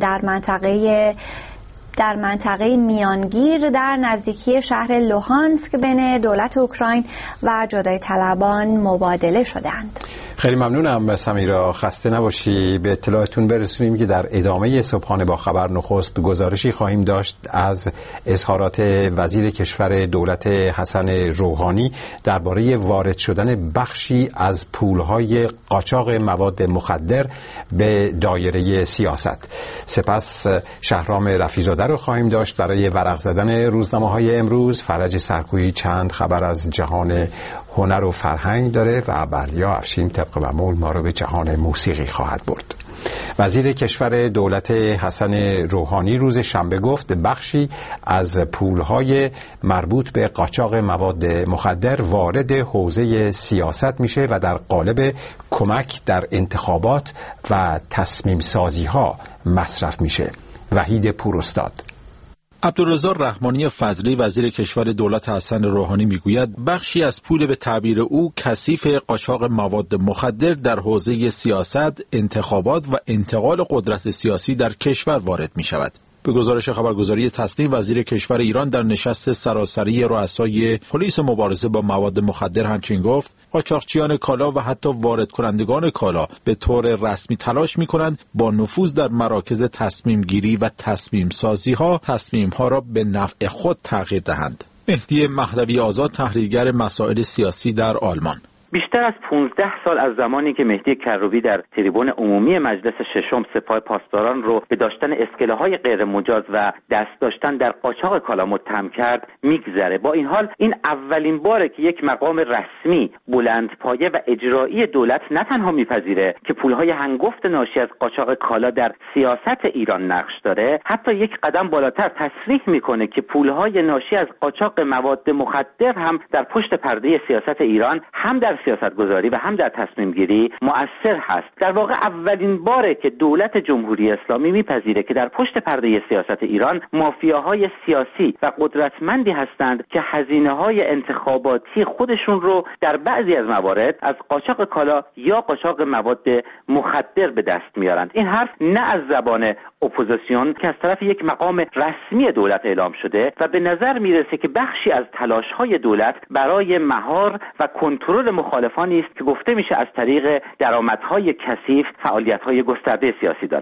در منطقه میانگیر در نزدیکی شهر لوهانسک بین دولت اوکراین و جدایی طلبان مبادله شدند.
خیلی ممنونم سمیرا، خسته نباشی. به اطلاعتون برسونیم که در ادامه صبحانه با خبر نخست گزارشی خواهیم داشت از اظهارات وزیر کشور دولت حسن روحانی درباره وارد شدن بخشی از پولهای قاچاق مواد مخدر به دایره سیاست. سپس شهرام رفیع‌زاده رو خواهیم داشت برای ورق زدن روزنامه‌های امروز. فرج سرکویی چند خبر از جهان هنر و فرهنگ داره و بردیا افشین طبق معمول ما رو به جهان موسیقی خواهد برد. وزیر کشور دولت حسن روحانی روز شنبه گفت بخشی از پولهای مربوط به قاچاق مواد مخدر وارد حوزه سیاست میشه و در قالب کمک در انتخابات و تصمیم سازی ها مصرف میشه. وحید پوراستاد.
عبدالرضا رحمانی فضلی وزیر کشور دولت حسن روحانی میگوید بخشی از پول به تعبیر او کثیف قاچاق مواد مخدر در حوزه سیاست، انتخابات و انتقال قدرت سیاسی در کشور وارد می شود. به گزارش خبرگزاری تصنیف وزیر کشور ایران در نشست سراسری رؤسای پلیس مبارزه با مواد مخدر همچنین گفت قاچاقچیان کالا و حتی وارد کنندگان کالا به طور رسمی تلاش می کنند با نفوذ در مراکز تصمیم گیری و تصمیم سازی ها تصمیم ها را به نفع خود تغییر دهند. مهدی مهدوی آزاد تحلیلگر مسائل سیاسی در آلمان:
بیشتر از 15 سال از زمانی که مهدی کروبی در تریبون عمومی مجلس ششم سپاه پاسداران رو به داشتن اسکله‌های غیر مجاز و دست داشتن در قاچاق کالا متهم کرد میگذره. با این حال این اولین باره که یک مقام رسمی بلندپایه و اجرایی دولت نه تنها میپذیره که پولهای هنگفت ناشی از قاچاق کالا در سیاست ایران نقش داره، حتی یک قدم بالاتر تصریح میکنه که پولهای ناشی از قاچاق مواد مخدر هم در پشت پرده سیاست ایران هم در سیاستگذاری و هم در تصمیم گیری مؤثر هست. در واقع اولین باره که دولت جمهوری اسلامی میپذیره که در پشت پرده سیاست ایران مافیاهای سیاسی و قدرتمندی هستند که هزینه‌های انتخاباتی خودشون رو در بعضی از موارد از قاچاق کالا یا قاچاق مواد مخدر به دست میارند. این حرف نه از زبان اپوزیسیون که از طرف یک مقام رسمی دولت اعلام شده و به نظر میرسه که بخشی از تلاش‌های دولت برای مهار و کنترل مخالفانی است که گفته میشه از طریق درآمدهای کثیف فعالیت‌های گسترده سیاسی دارند.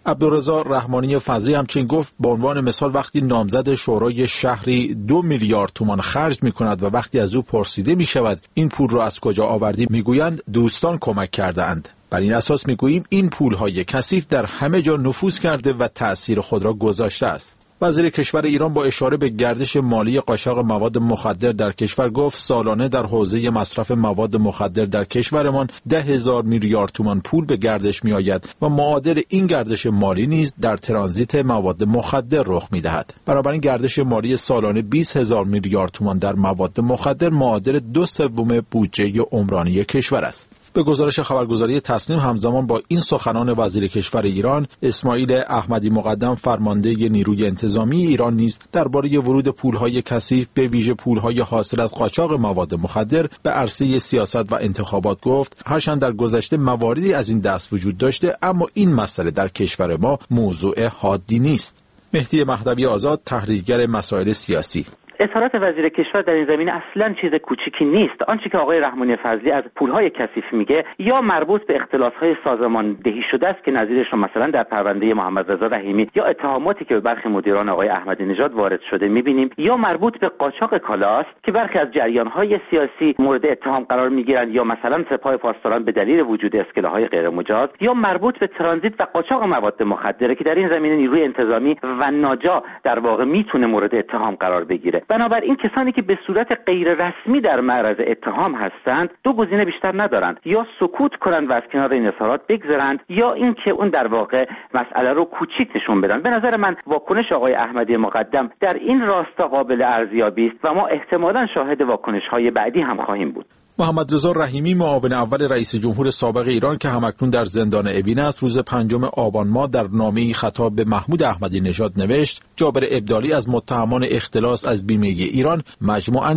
عبدالرضا رحمانی فضلی همچنین گفت به عنوان مثال وقتی نامزد شورای شهری 2 میلیارد تومان خرج می‌کند و وقتی از او پرسیده می‌شود این پول را از کجا آوردی می‌گویند دوستان کمک کرده‌اند. بر این اساس می‌گوییم این پول‌های کثیف در همه جا نفوذ کرده و تأثیر خود را گذاشته است. وزیر کشور ایران با اشاره به گردش مالی قاچاق مواد مخدر در کشور گفت سالانه در حوزه مصرف مواد مخدر در کشورمان 10,000 میلیارد تومان پول به گردش می آید و معادل این گردش مالی نیز در ترانزیت مواد مخدر رخ می دهد. بنابراین گردش مالی سالانه 20,000 میلیارد تومان در مواد مخدر معادل 2/3 بودجه عمرانی کشور است. به گزارش خبرگزاری تسنیم همزمان با این سخنان وزیر کشور ایران، اسماعیل احمدی مقدم فرمانده نیروی انتظامی ایران نیز درباره ورود پولهای کثیف به ویژه پولهای حاصل از قاچاق مواد مخدر به عرصه سیاست و انتخابات گفت هرچند در گذشته مواردی از این دست وجود داشته اما این مسئله در کشور ما موضوع حادی نیست. مهدی مهدوی آزاد، تحلیلگر مسائل سیاسی:
اظهارات وزیر کشور در این زمینه اصلا چیز کوچیکی نیست. آنچه که آقای رحمانی فضلی از پولهای کثیف میگه یا مربوط به اختلاس‌های سازماندهی شده است که نظیرش رو مثلا در پرونده محمد رضا رحیمی یا اتهاماتی که به برخی مدیران آقای احمدی نژاد وارد شده میبینیم، یا مربوط به قاچاق کالاست که برخی از جریان‌های سیاسی مورد اتهام قرار میگیرند، یا مثلا سپاه پاسداران به دلیل وجود اسکله‌های غیرمجاز، یا مربوط به ترانزیت و قاچاق مواد مخدره که در این زمینه نیروی انتظامی و ناجا در واقع میتونه مورد اتهام قرار بگیره. بنابراین کسانی که به صورت غیر رسمی در معرض اتهام هستند دو گزینه بیشتر ندارند: یا سکوت کنند و از کنار این اظهارات بگذرند، یا اینکه اون در واقع مسئله رو کوچیک نشون بدن. به نظر من واکنش آقای احمدی مقدم در این راستا قابل ارزیابی است و ما احتمالاً شاهد واکنش‌های بعدی هم خواهیم بود.
محمد رضا رحیمی، معاون اول رئیس جمهور سابق ایران که همکنون در زندان اوین است، روز 5 آبان ماه در نامه‌ای خطاب به محمود احمدی نژاد نوشت: جابر ابدالی از متهمان اختلاس از بیمه ایران مجموعاً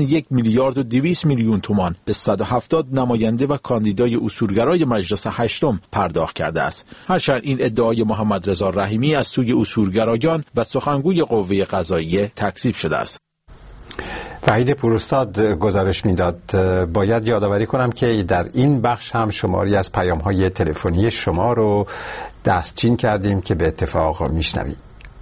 1,200 میلیون تومان به 170 نماینده و کاندیدای اصولگرای مجلس هشتم پرداخت کرده است. هرچند این ادعای محمد رضا رحیمی از سوی اصولگرایان و سخنگوی قوه قضاییه تکذیب شده است.
وحید پوراستاد گزارش میداد. باید یادآوری کنم که در این بخش هم شماری از پیام‌های تلفنی شما رو دستچین کردیم که به اتفاق میشنویم.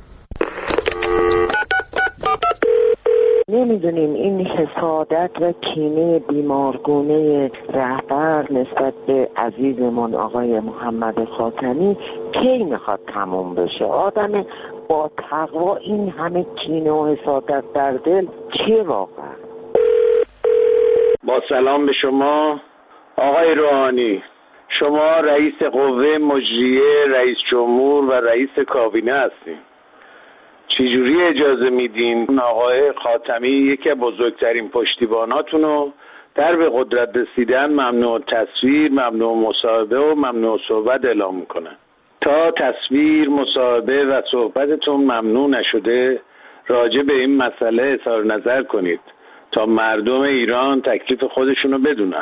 نمیدونیم این حسادت و کینه بیمارگونه رهبر نسبت به عزیزمون آقای محمد خاتمی کی میخواد تموم بشه. آدم با تقوا این همه کینه و حسادت در دل چیه واقعا؟
با سلام به شما آقای روحانی، شما رئیس قوه مجریه، رئیس جمهور و رئیس کابینه هستین. چجوری اجازه میدین آقای خاتمی یکی از بزرگترین پشتیباناتون رو در به قدرت رسیدن ممنوع تصویر، ممنوع مصاحبه و ممنوع صحبت اعلام میکنن؟ تا تصویر، مصاحبه و صحبتتون ممنوع نشده راجع به این مسئله اظهار نظر کنید تا مردم ایران تکلیف خودشونو بدونن.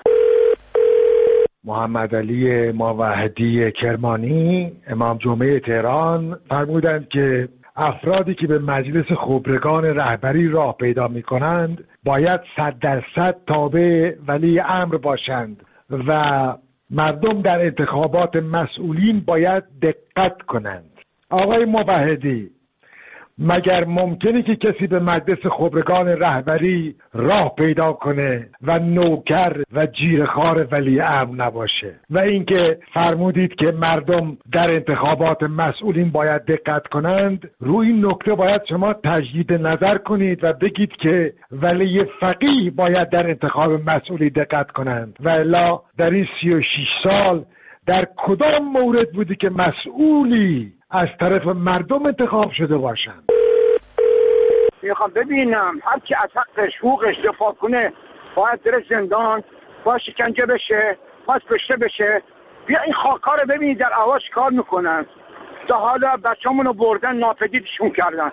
محمد علی موحدی کرمانی، امام جمعه تهران، فرمودند که افرادی که به مجلس خبرگان رهبری راه پیدا می کنند باید 100% تابع ولی امر باشند و مردم در انتخابات مسئولین باید دقت کنند. آقای موحدی، مگر ممکنه که کسی به مجلس خبرگان رهبری راه پیدا کنه و نوکر و جیره‌خوار ولی امر نباشه؟ و اینکه فرمودید که مردم در انتخابات مسئولین باید دقت کنند، روی این نکته باید شما تجدید نظر کنید و بگید که ولی فقیه باید در انتخاب مسئولی دقت کنند. و الا در این 36 سال در کدام مورد بودی که مسئولی از طرف مردم انتخاب شده باشند؟
میخوام ببینم هر کی از حقش حقوقش دفاع کنه باید در زندان، باید شکنجه بشه، باید کشته بشه. بیا این خاکا رو ببینید در اواش کار میکنن. تا حالا بچه‌مونو بردن ناپدیدشون کردن.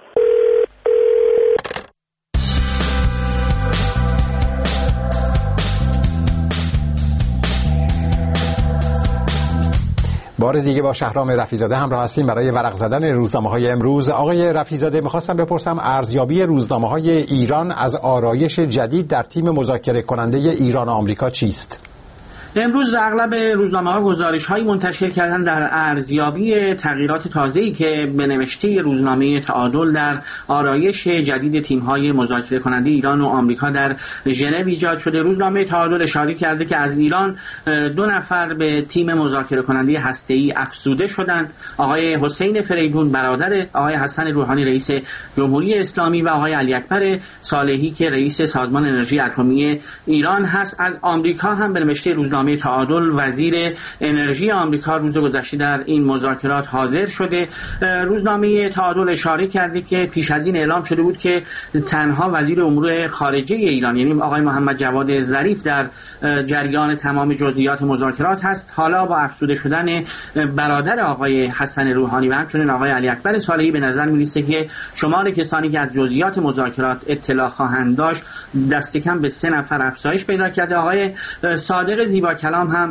بار دیگه با شهرام رفیزاده همراه هستیم برای ورق زدن روزنامه‌های امروز. آقای رفیزاده، می‌خواستم بپرسم ارزیابی روزنامه‌های ایران از آرایش جدید در تیم مذاکره کننده ایران و آمریکا چیست؟
امروز اغلب روزنامه‌ها گزارش‌هایی منتشر کردن در ارزیابی تغییرات تازه‌ای که به نوشته روزنامه تعادل در آرایش جدید تیم‌های مذاکره کننده ایران و آمریکا در ژنو ایجاد شده. روزنامه تعادل اشاره کرده که از ایران 2 نفر به تیم مذاکره کننده هسته‌ای افزوده شدند. آقای حسین فریدون برادر آقای حسن روحانی رئیس جمهوری اسلامی و آقای علی اکبر صالحی که رئیس سازمان انرژی اتمی ایران هست. از آمریکا هم به نوشته روزنامه تعادل وزیر انرژی آمریکا روز گذشته در این مذاکرات حاضر شده. روزنامه تعادل اشاره کرده که پیش از این اعلام شده بود که تنها وزیر امور خارجه ایران یعنی آقای محمد جواد ظریف در جریان تمام جزئیات مذاکرات هست. حالا با افزوده شدن برادر آقای حسن روحانی و همچنین آقای علی اکبر صالحی به نظر می‌رسه که شمار کسانی که از جزئیات مذاکرات اطلاع خواهند داشت دست کم به 3 نفر افزایش پیدا کرده. آقای صادق زیبا کلام هم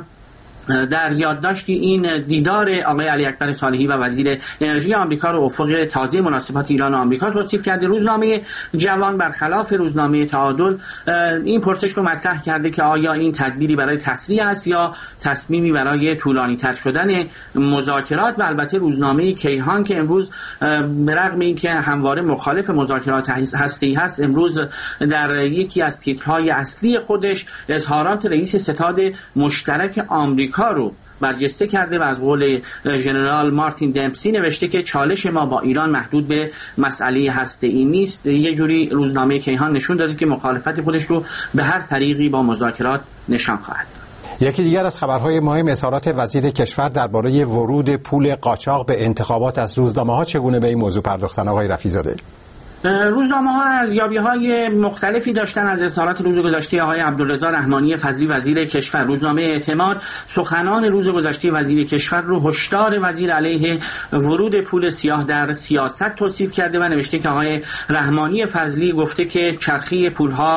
در یادداشتی این دیدار آقای علی اکبر صالحی و وزیر انرژی آمریکا رو افق تازه مناسبات ایران و آمریکا توصیف کرده. روزنامه جوان برخلاف روزنامه تعادل این پرسش رو مطرح کرده که آیا این تدبیری برای تسریع است یا تصمیمی برای طولانی تر شدن مذاکرات. و البته روزنامه کیهان که امروز به رغم اینکه همواره مخالف مذاکرات هسته‌ای هست امروز در یکی از تیترهای اصلی خودش اظهارات رئیس ستاد مشترک آمریکا رو برجسته کرده و از قول ژنرال مارتین دمپسی نوشته که چالش ما با ایران محدود به مسئله هسته‌ای نیست. یه جوری روزنامه کیهان نشون داده که مخالفت خودش رو به هر طریقی با مذاکرات نشان خواهد.
یکی دیگر از خبرهای مهم اظهارات وزیر کشور درباره ورود پول قاچاق به انتخابات از روزنامه‌ها. چگونه به این موضوع پرداختن آقای رفیع‌زاده؟
روزنامه‌ها ارزیابی‌های مختلفی داشتن از اظهارات روز گذشته آقای عبدالرضا رحمانی فضلی وزیر کشور. روزنامه اعتماد سخنان روز گذشته وزیر کشور رو هشدار وزیر علیه ورود پول سیاه در سیاست توصیف کرده و نوشته که آقای رحمانی فضلی گفته که چرخه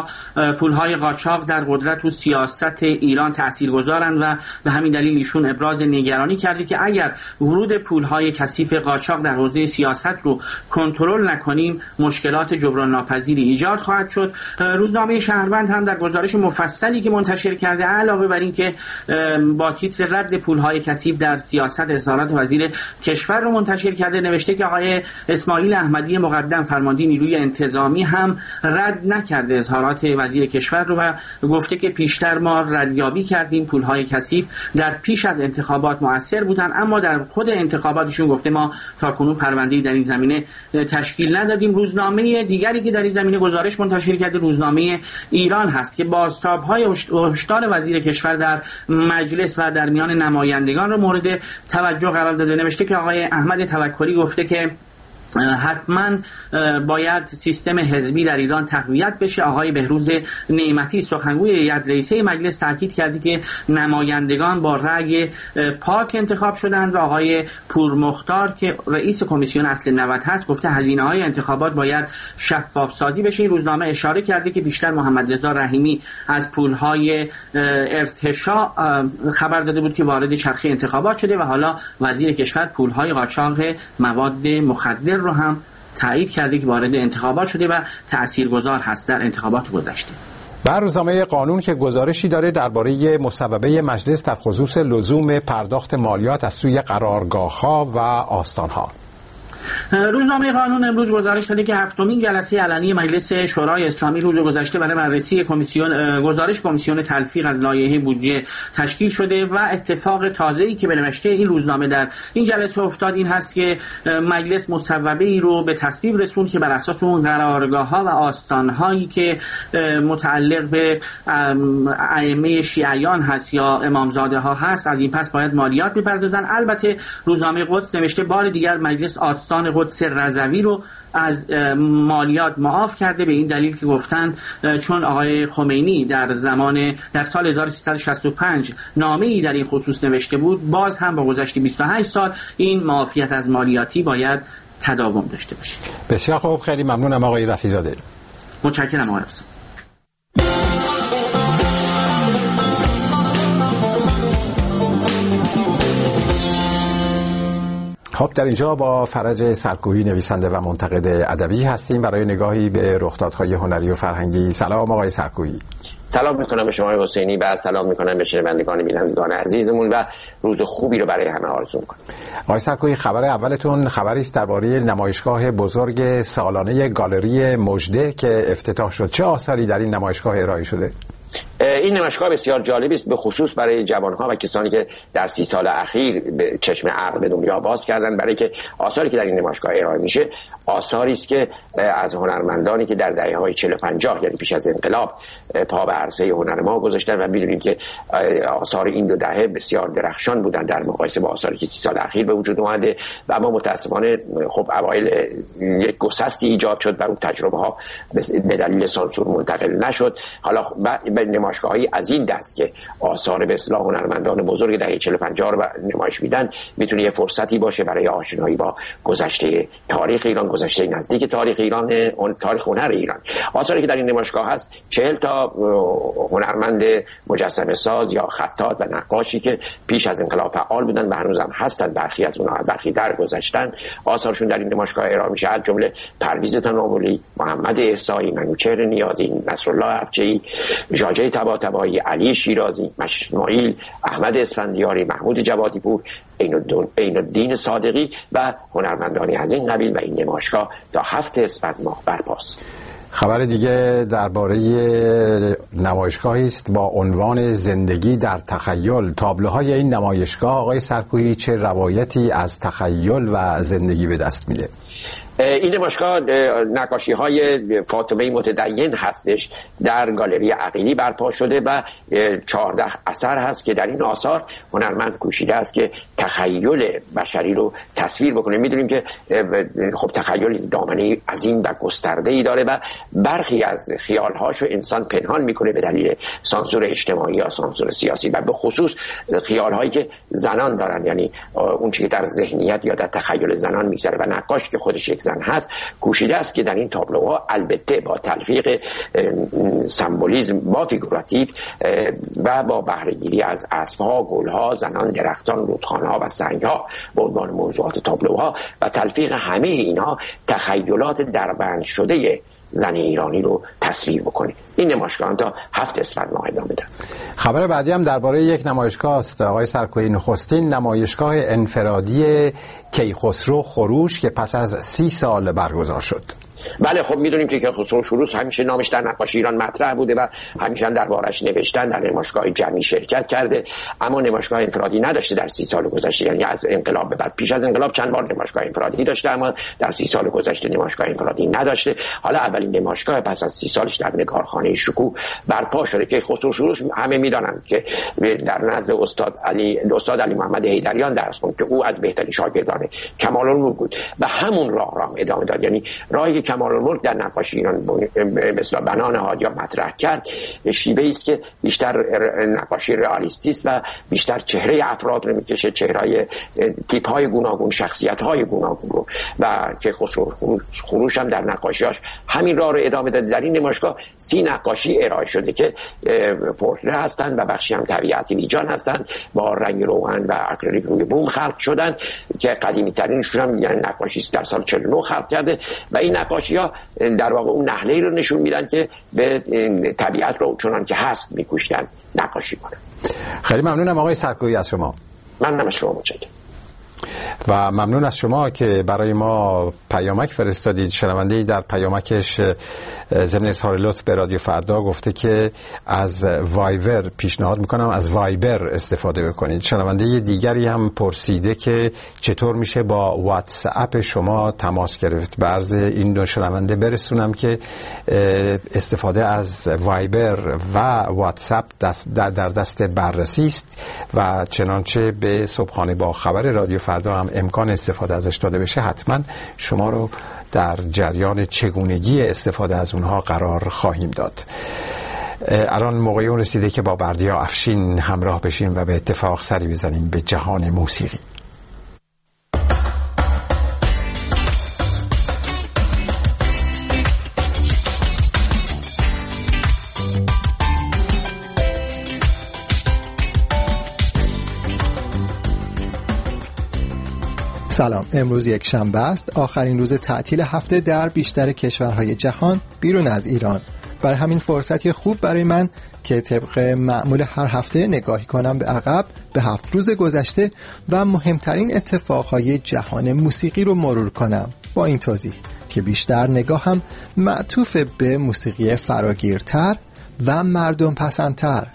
پولهای قاچاق در قدرت و سیاست ایران تاثیرگذارند و به همین دلیل ایشون ابراز نگرانی کرده که اگر ورود پولهای کثیف قاچاق در حوزه سیاست رو کنترل نکنیم مشکلات جبران ناپذیری ایجاد خواهد شد. روزنامه شهروند هم در گزارش مفصلی که منتشر کرده علاوه بر این که با تیتر رد پولهای کثیف در سیاست اظهارات وزیر کشور رو منتشر کرده نوشته که آقای اسماعیل احمدی مقدم فرمانده نیروی انتظامی هم رد نکرده اظهارات وزیر کشور رو و گفته که پیشتر ما ردیابی کردیم پولهای کثیف در پیش از انتخابات مؤثر بودن اما در خود انتخاباتشون گفته ما تاکنون پرونده‌ای در این زمینه تشکیل ندادیم. روزنامه دیگری که در این زمینه گزارش منتشر کرده روزنامه ایران هست که بازتاب‌های هشدار وزیر کشور در مجلس و در میان نمایندگان رو مورد توجه قرار داده. نوشته که آقای احمد توکلی گفته که حتما باید سیستم حزبی در ایران تقویت بشه. آقای بهروز نعمتی سخنگوی هیئت رئیسه مجلس تاکید کرده که نمایندگان با رأی پاک انتخاب شدند و آقای پورمختار که رئیس کمیسیون اصل 90 هست گفته هزینه‌های انتخابات باید شفاف سازی بشه. این روزنامه اشاره کرده که بیشتر محمد رضا رحیمی از پولهای ارتشاء خبر داده بود که وارد چرخه انتخابات شده و حالا وزیر کشور پولهای قاچاق مواد مخدر رو هم تایید کرده که وارد انتخابات شده و تاثیرگذار هست در انتخابات گذشته.
بر روزنامه قانون که گزارشی داره درباره مصوبه مجلس در خصوص لزوم پرداخت مالیات از سوی قرارگاه‌ها و آستان‌ها.
روزنامه قانون امروز گزارش داده که 7مین جلسه علنی مجلس شورای اسلامی روز گذشته برای بررسی گزارش کمیسیون تلفیق از لایحه بودجه تشکیل شده و اتفاق تازه‌ای که به نوشته این روزنامه در این جلسه افتاد این هست که مجلس مصوبه‌ای رو به تصویب رسوند که بر اساس اون قرارگاه‌ها و آستان‌هایی که متعلق به ائمه شیعیان هست یا امامزاده‌ها هست از این پس باید مالیات بپردازن. البته روزنامه قدس نوشته بار دیگر مجلس آستان قدس رضوی رو از مالیات معاف کرده به این دلیل که گفتن چون آقای خمینی در سال 1365 نامه‌ای در این خصوص نوشته بود باز هم با گذشت 28 سال این معافیت از مالیاتی باید تداوم داشته باشه.
بسیار خوب، خیلی ممنونم آقای رفیع‌زاده.
متشکرم آقای رفیع‌زاده.
خب در اینجا با فرج سرکوبی نویسنده و منتقد ادبی هستیم برای نگاهی به رخدادهای هنری و فرهنگی. سلام آقای سرکوبی.
سلام میکنم به شما حسینی و سلام میکنم به شنوندگان بینندگان عزیزمون و روز خوبی رو برای همه آرزو میکنم.
آقای سرکوبی، خبر اولتون خبری است درباره نمایشگاه بزرگ سالانه گالری مژده که افتتاح شد. چه آثاری در این نمایشگاه ارائه شده؟
این نمایشگاه بسیار جالبی است، به خصوص برای جوانها و کسانی که در 30 سال اخیر به چشم عقل به دنیا باز کردن، برای که آثاری که در این نمایشگاه ارائه میشه آثاری است که از هنرمندانی که در دهه‌های 40 و 50 یعنی پیش از انقلاب پا به عرصه هنر ما گذاشتن و می‌دونیم که آثار این 2 دهه بسیار درخشان بودن در مقایسه با آثاری که 30 سال اخیر به وجود اومده و اما متأسفانه خب اوایل یک گسستی ایجاد شد و اون تجربه ها به دلیل سانسور منتقل نشد. حالا به نمایشگاهی از این دست که آثار به اصطلاح هنرمندان بزرگ دهه 40 و 50 رو نمایش میدن میتونه یه فرصتی باشه برای آشنایی با گذشته تاریخ ایران، گذشته نزدیک تاریخ ایران، تاریخ هنر ایران. آثاری که در این نمایشگاه هست 40 تا هنرمند مجسمه ساز یا خطاط و نقاشی که پیش از انقلاب فعال بودن و هنوزم هستن، برخی از اونها برخی درگذشتن، آثارشون در این نمایشگاه ارائه میشه، از جمله پرویز تناولی، محمد احصایی، منوچهر نیازی، نصرالله افجعی، ژاژه طباطبایی، علی شیرازی، اسماعیل، احمد اسفندیاری، محمود جوادی پور، عین الدین صادقی و هنرمندانی از این قبیل و این نمایشگاه تا 7 اسفند ماه برپاست.
خبر دیگه درباره نمایشگاهی است با عنوان زندگی در تخیل. تابلوهای این نمایشگاه آقای سرکوبی چه روایتی از تخیل و زندگی به دست میده؟
این نمایشگاه نقاشی های فاطمه متدین هستش، در گالری عقیلی برپا شده و 14 اثر هست که در این آثار هنرمند کوشیده است که تخیل بشری رو تصویر بکنه. میدونیم که خب تخیل دامنه عظیم و گسترده‌ای داره و برخی از خیال‌هاشو انسان پنهان میکنه به دلیل سانسور اجتماعی یا سانسور سیاسی و به خصوص خیال‌هایی که زنان دارن، یعنی اون چیزی که در ذهنیت یا در تخیل زنان میگذره و نقاش که خودش یک زن هست کوشیده است که در این تابلوها البته با تلفیق سمبولیسم با فیگوراتیو و با بهره‌گیری از اسب‌ها، گل‌ها، زنان، درختان، رودخانه‌ها و سنگ‌ها به عنوان موضوعات تابلوها و تلفیق همه اینها تخیلات دربند شده زن ایرانی رو تصویر بکنه. این نمایشگاه تا 7 اسفند ماه ادامه داره.
خبر بعدی هم درباره یک نمایشگاه است آقای سرکوبی. نخستین نمایشگاه انفرادی کیخسرو خروش که پس از 30 سال برگزار شد.
بله خب میدونیم که خسرو خروش همیشه نامش در نقاشی ایران مطرح بوده و همیشه دربارش نوشتن، در نمایشگاه جمعی شرکت کرده، اما نمایشگاه انفرادی نداشته در 30 سال گذشته، یعنی از انقلاب به بعد. پیش از انقلاب چند بار نمایشگاه انفرادی داشته اما در 30 سال گذشته نمایشگاه انفرادی نداشته. حالا اولین نمایشگاه پس از 30 سالش در نگارخانه شکوه برپا شده که خسرو خروش همه میدونن که در نزد استاد علی محمد حیدریان درس خوند که او از بهترین شاگردان کمال‌الملک بود و همون راه را ادامه داد. یعنی راهی کمال‌الملک در نقاشی ایران مثلا بنان هادیا مطرح کرد شیوه‌ای است که بیشتر نقاشی رئالیستی است و بیشتر چهره افراد رو میکشه، چهره‌های تیپ‌های گوناگون، شخصیت‌های گوناگون رو، و که خسرو خروش هم در نقاشی‌هاش همین راه رو ادامه داده. در این نمایشگاه 30 نقاشی ارائه شده که پورتره هستند و بخشی هم طبیعتی بیجان هستند با رنگ روغن و اکریلیک روی بوم خلق شدن که قدیمی‌ترینشون هم یعنی نقاشی است در سال 49 خلق کرده و این نقاشی‌ها در واقع اون نحله‌ای رو نشون میدن که به طبیعت رو چنان که هست می‌کوشیدن نقاشی کنن.
خیلی ممنونم آقای سرکوبی از شما.
ممنونم از شما متشکرم.
و ممنون از شما که برای ما پیامک فرستادید. شنونده‌ای در پیامکش ضمن اظهار لطف به رادیو فردا گفته که از وایبر پیشنهاد میکنم از وایبر استفاده بکنید. شنونده دیگری هم پرسیده که چطور میشه با واتس اپ شما تماس گرفت. به عرض این دو شنونده برسونم که استفاده از وایبر و واتس اپ در دست بررسی است و چنانچه به صبحانه با خبر رادیو فردا هم امکان استفاده ازش داده بشه حتما شما رو در جریان چگونگی استفاده از اونها قرار خواهیم داد. الان موقعی اون رسیده که با بردیا افشین همراه بشیم و به اتفاق سری بزنیم به جهان موسیقی.
سلام، امروز یک شنبه است، آخرین روز تعطیل هفته در بیشتر کشورهای جهان بیرون از ایران. برای همین فرصتی خوب برای من که طبق معمول هر هفته نگاهی کنم به عقب، به 7 روز گذشته و مهمترین اتفاقهای جهان موسیقی رو مرور کنم، با این توضیح که بیشتر نگاهم معطوف به موسیقی فراگیرتر و مردم پسندتر.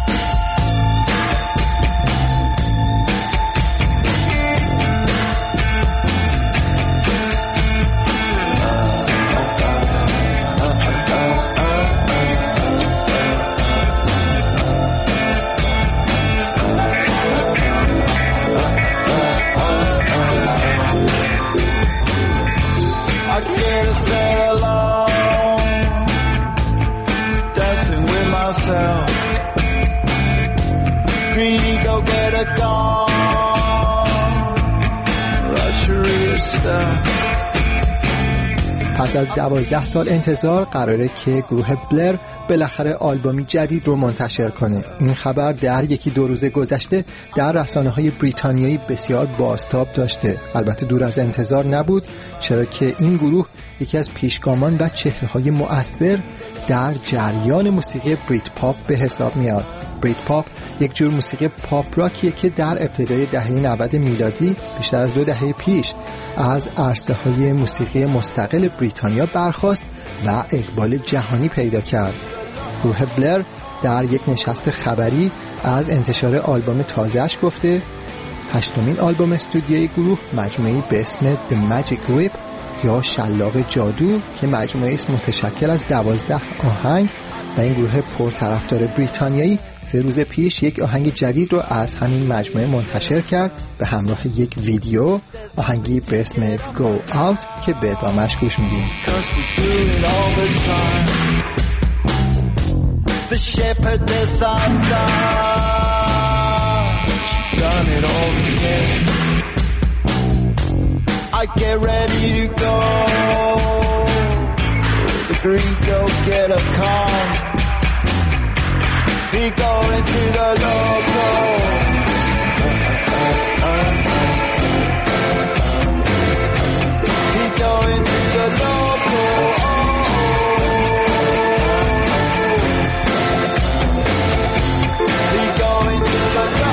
پس از 12 سال انتظار قراره که گروه بلر بالاخره آلبومی جدید رو منتشر کنه. این خبر در 1-2 روز گذشته در رسانه‌های بریتانیایی بسیار بازتاب داشته. البته دور از انتظار نبود، چرا که این گروه یکی از پیشگامان و چهره‌های مؤثر در جریان موسیقی بریت پاپ به حساب میاد. بریت پاپ یک جور موسیقی پاپ راکیه که در ابتدای دهه 90 میلادی، بیشتر از 2 دهه پیش، از عرصه‌های موسیقی مستقل بریتانیا برخاست و اقبال جهانی پیدا کرد. گروه بلر در یک نشست خبری از انتشار آلبوم تازه‌اش گفته 8مین آلبوم استودیویی گروه، مجموعه‌ای به اسم The Magic Whip یا شلاق جادو که مجموعه‌ای است متشکل از 12 آهنگ، و این گروه پرطرفدار بریتانیایی 3 روز پیش یک آهنگ جدید رو از همین مجموعه منتشر کرد به همراه یک ویدیو، آهنگی به اسم Go Out که به ادامه‌اش گوش میدیم. I get ready to go. The green go get a car. We go into the local. We go into the local. We go into the local.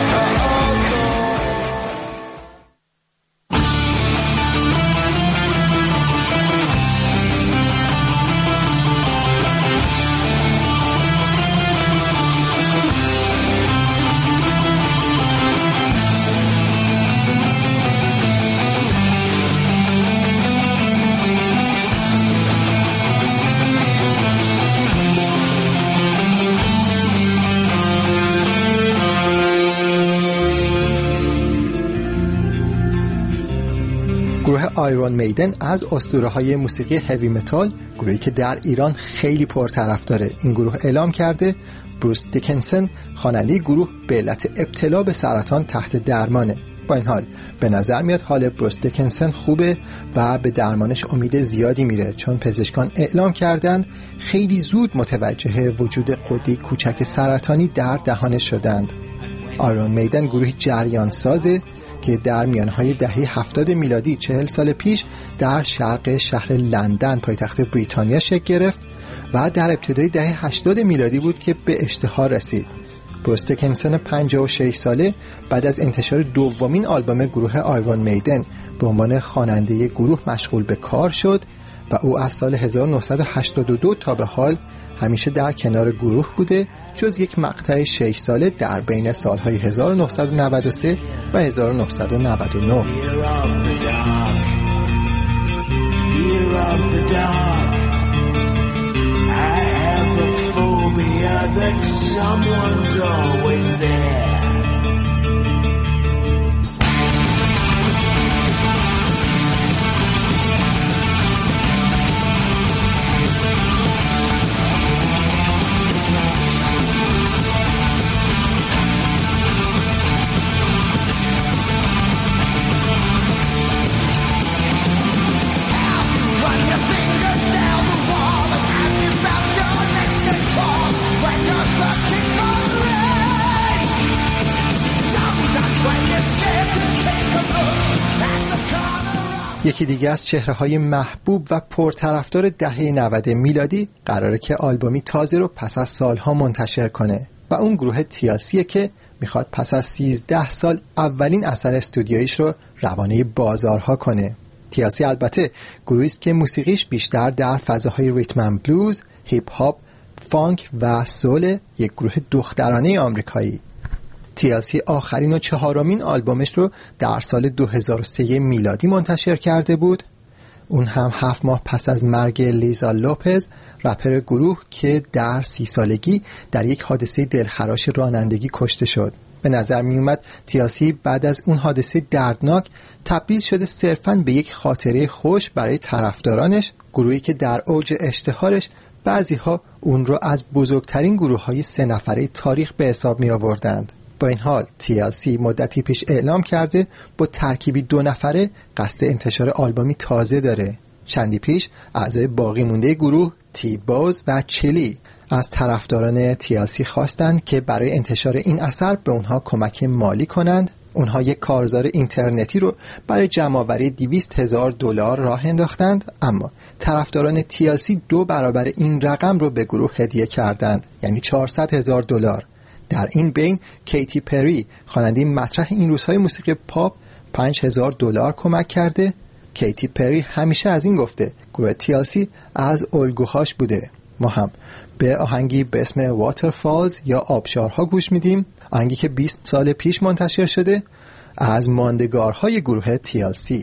گروه آیرون میدن از اسطوره‌های موسیقی هوی متال، گروهی که در ایران خیلی پرطرفداره، این گروه اعلام کرده بروس دیکنسن خواننده گروه به علت ابتلا به سرطان تحت درمانه. با این حال به نظر میاد حال بروس دیکنسن خوبه و به درمانش امید زیادی میره، چون پزشکان اعلام کردند خیلی زود متوجه وجود غده کوچک سرطانی در دهانش شدند. آیرون میدن گروهی جریان سازه که در میانهای دهه 70 میلادی 40 سال پیش در شرق شهر لندن پایتخت بریتانیا شکل گرفت و در ابتدای دهه 80 میلادی بود که به اشتهار رسید. بروس دیکنسن 56 ساله بعد از انتشار 2مین آلبوم گروه آیرون میدن به عنوان خواننده گروه مشغول به کار شد و او از سال 1982 تا به حال همیشه در کنار گروه بوده، جز یک مقطع 6 ساله در بین سالهای 1993 و 1999. یکی دیگه از چهره‌های محبوب و پرطرفدار دهه 90 میلادی قراره که آلبومی تازه رو پس از سالها منتشر کنه و اون گروه TLCه که میخواد پس از 13 سال اولین اثر استودیویش رو روانه بازارها کنه. TLC البته گروهی است که موسیقیش بیشتر در فضاهای ریتم اند بلوز، هیپ هاپ، فانک و سول، یک گروه دخترانه آمریکایی. TLC آخرین و چهارمین آلبومش رو در سال 2003 میلادی منتشر کرده بود. اون هم 7 ماه پس از مرگ لیزا لوپز، رپر گروه که در 30 سالگی در یک حادثه دلخراش رانندگی کشته شد. به نظر می اومد TLC بعد از اون حادثه دردناک تبدیل شده صرفاً به یک خاطره خوش برای طرفدارانش، گروهی که در اوج اشتهارش بعضی‌ها اون رو از بزرگترین گروه‌های 3 نفره تاریخ به حساب می آوردند. با این حال TLC مدتی پیش اعلام کرده با ترکیبی 2 نفره قصد انتشار آلبومی تازه داره. چندی پیش اعضای باقی مونده گروه تی باز و چلی از طرفداران TLC خواستند که برای انتشار این اثر به اونها کمک مالی کنند. اونها یک کارزار اینترنتی رو برای جمع‌آوری $200,000 راه انداختند، اما طرفداران TLC 2 برابر این رقم رو به گروه هدیه کردند، یعنی $400,000. در این بین کیتی پری، خواننده مطرح این روزهای موسیقی پاپ، $5,000 کمک کرده. کیتی پری همیشه از این گفته گروه TLC از الگوهاش بوده. ما هم به آهنگی به اسم واترفالز یا آبشارها گوش میدیم، آهنگی که 20 سال پیش منتشر شده از ماندگارهای گروه TLC.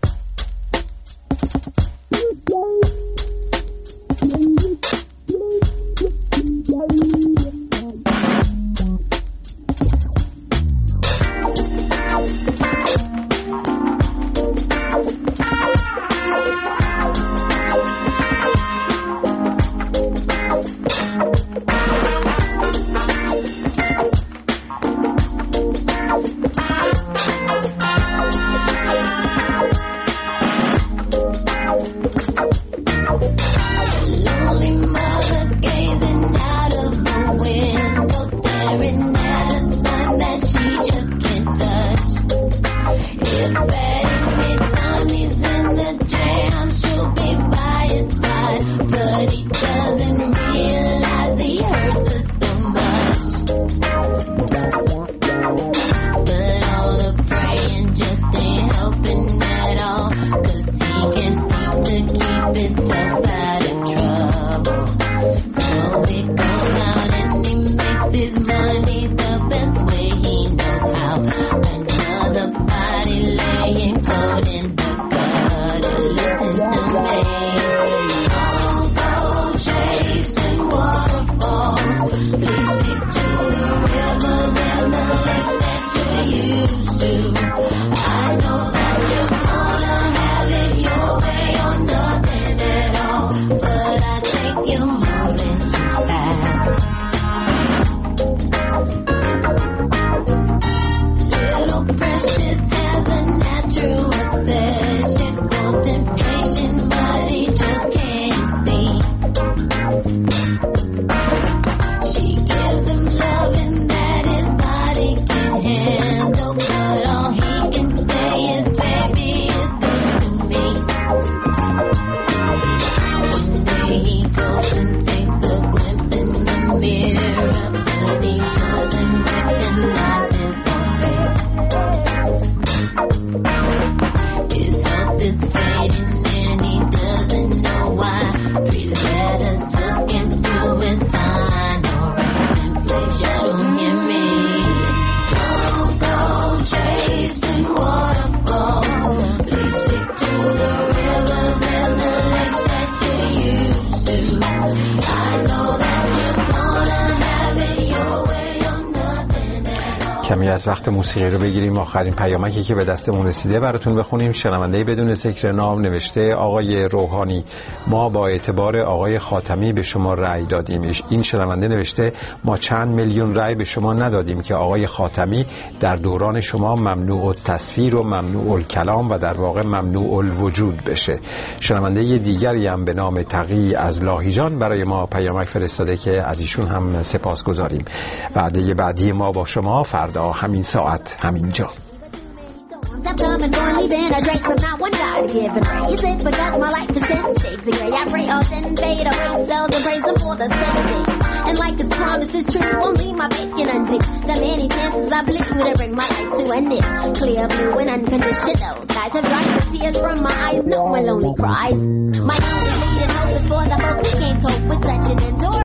کمی از وقت موسیقی رو بگیریم. آخرین پیامکی که به دستمون رسیده براتون بخونیم. شنونده بدون ذکر نام نوشته آقای روحانی، ما با اعتبار آقای خاتمی به شما رأی دادیم. این شنونده نوشته ما چند میلیون رأی به شما ندادیم که آقای خاتمی در دوران شما ممنوع التصویر و ممنوع الکلام و در واقع ممنوع الوجود بشه. شنونده دیگری هم به نام تقی از لاهیجان برای ما پیامک فرستاده که از ایشون هم سپاسگزاریم. وعده بعدی ما با شما فردا همین ساعت همین جا.
Clouds have come and gone, leaving a trace of not one God given. Is it because my life is 10 shades of gray? I pray all sin fade away, seldom praise him for the 7 days. And like his promise is true, only my faith can undo the many chances I blew to bring my life to an end. Clear blue and unconditional skies have dried the tears from my eyes, no more lonely cries. My only leading hope is for the folk who can't cope with such an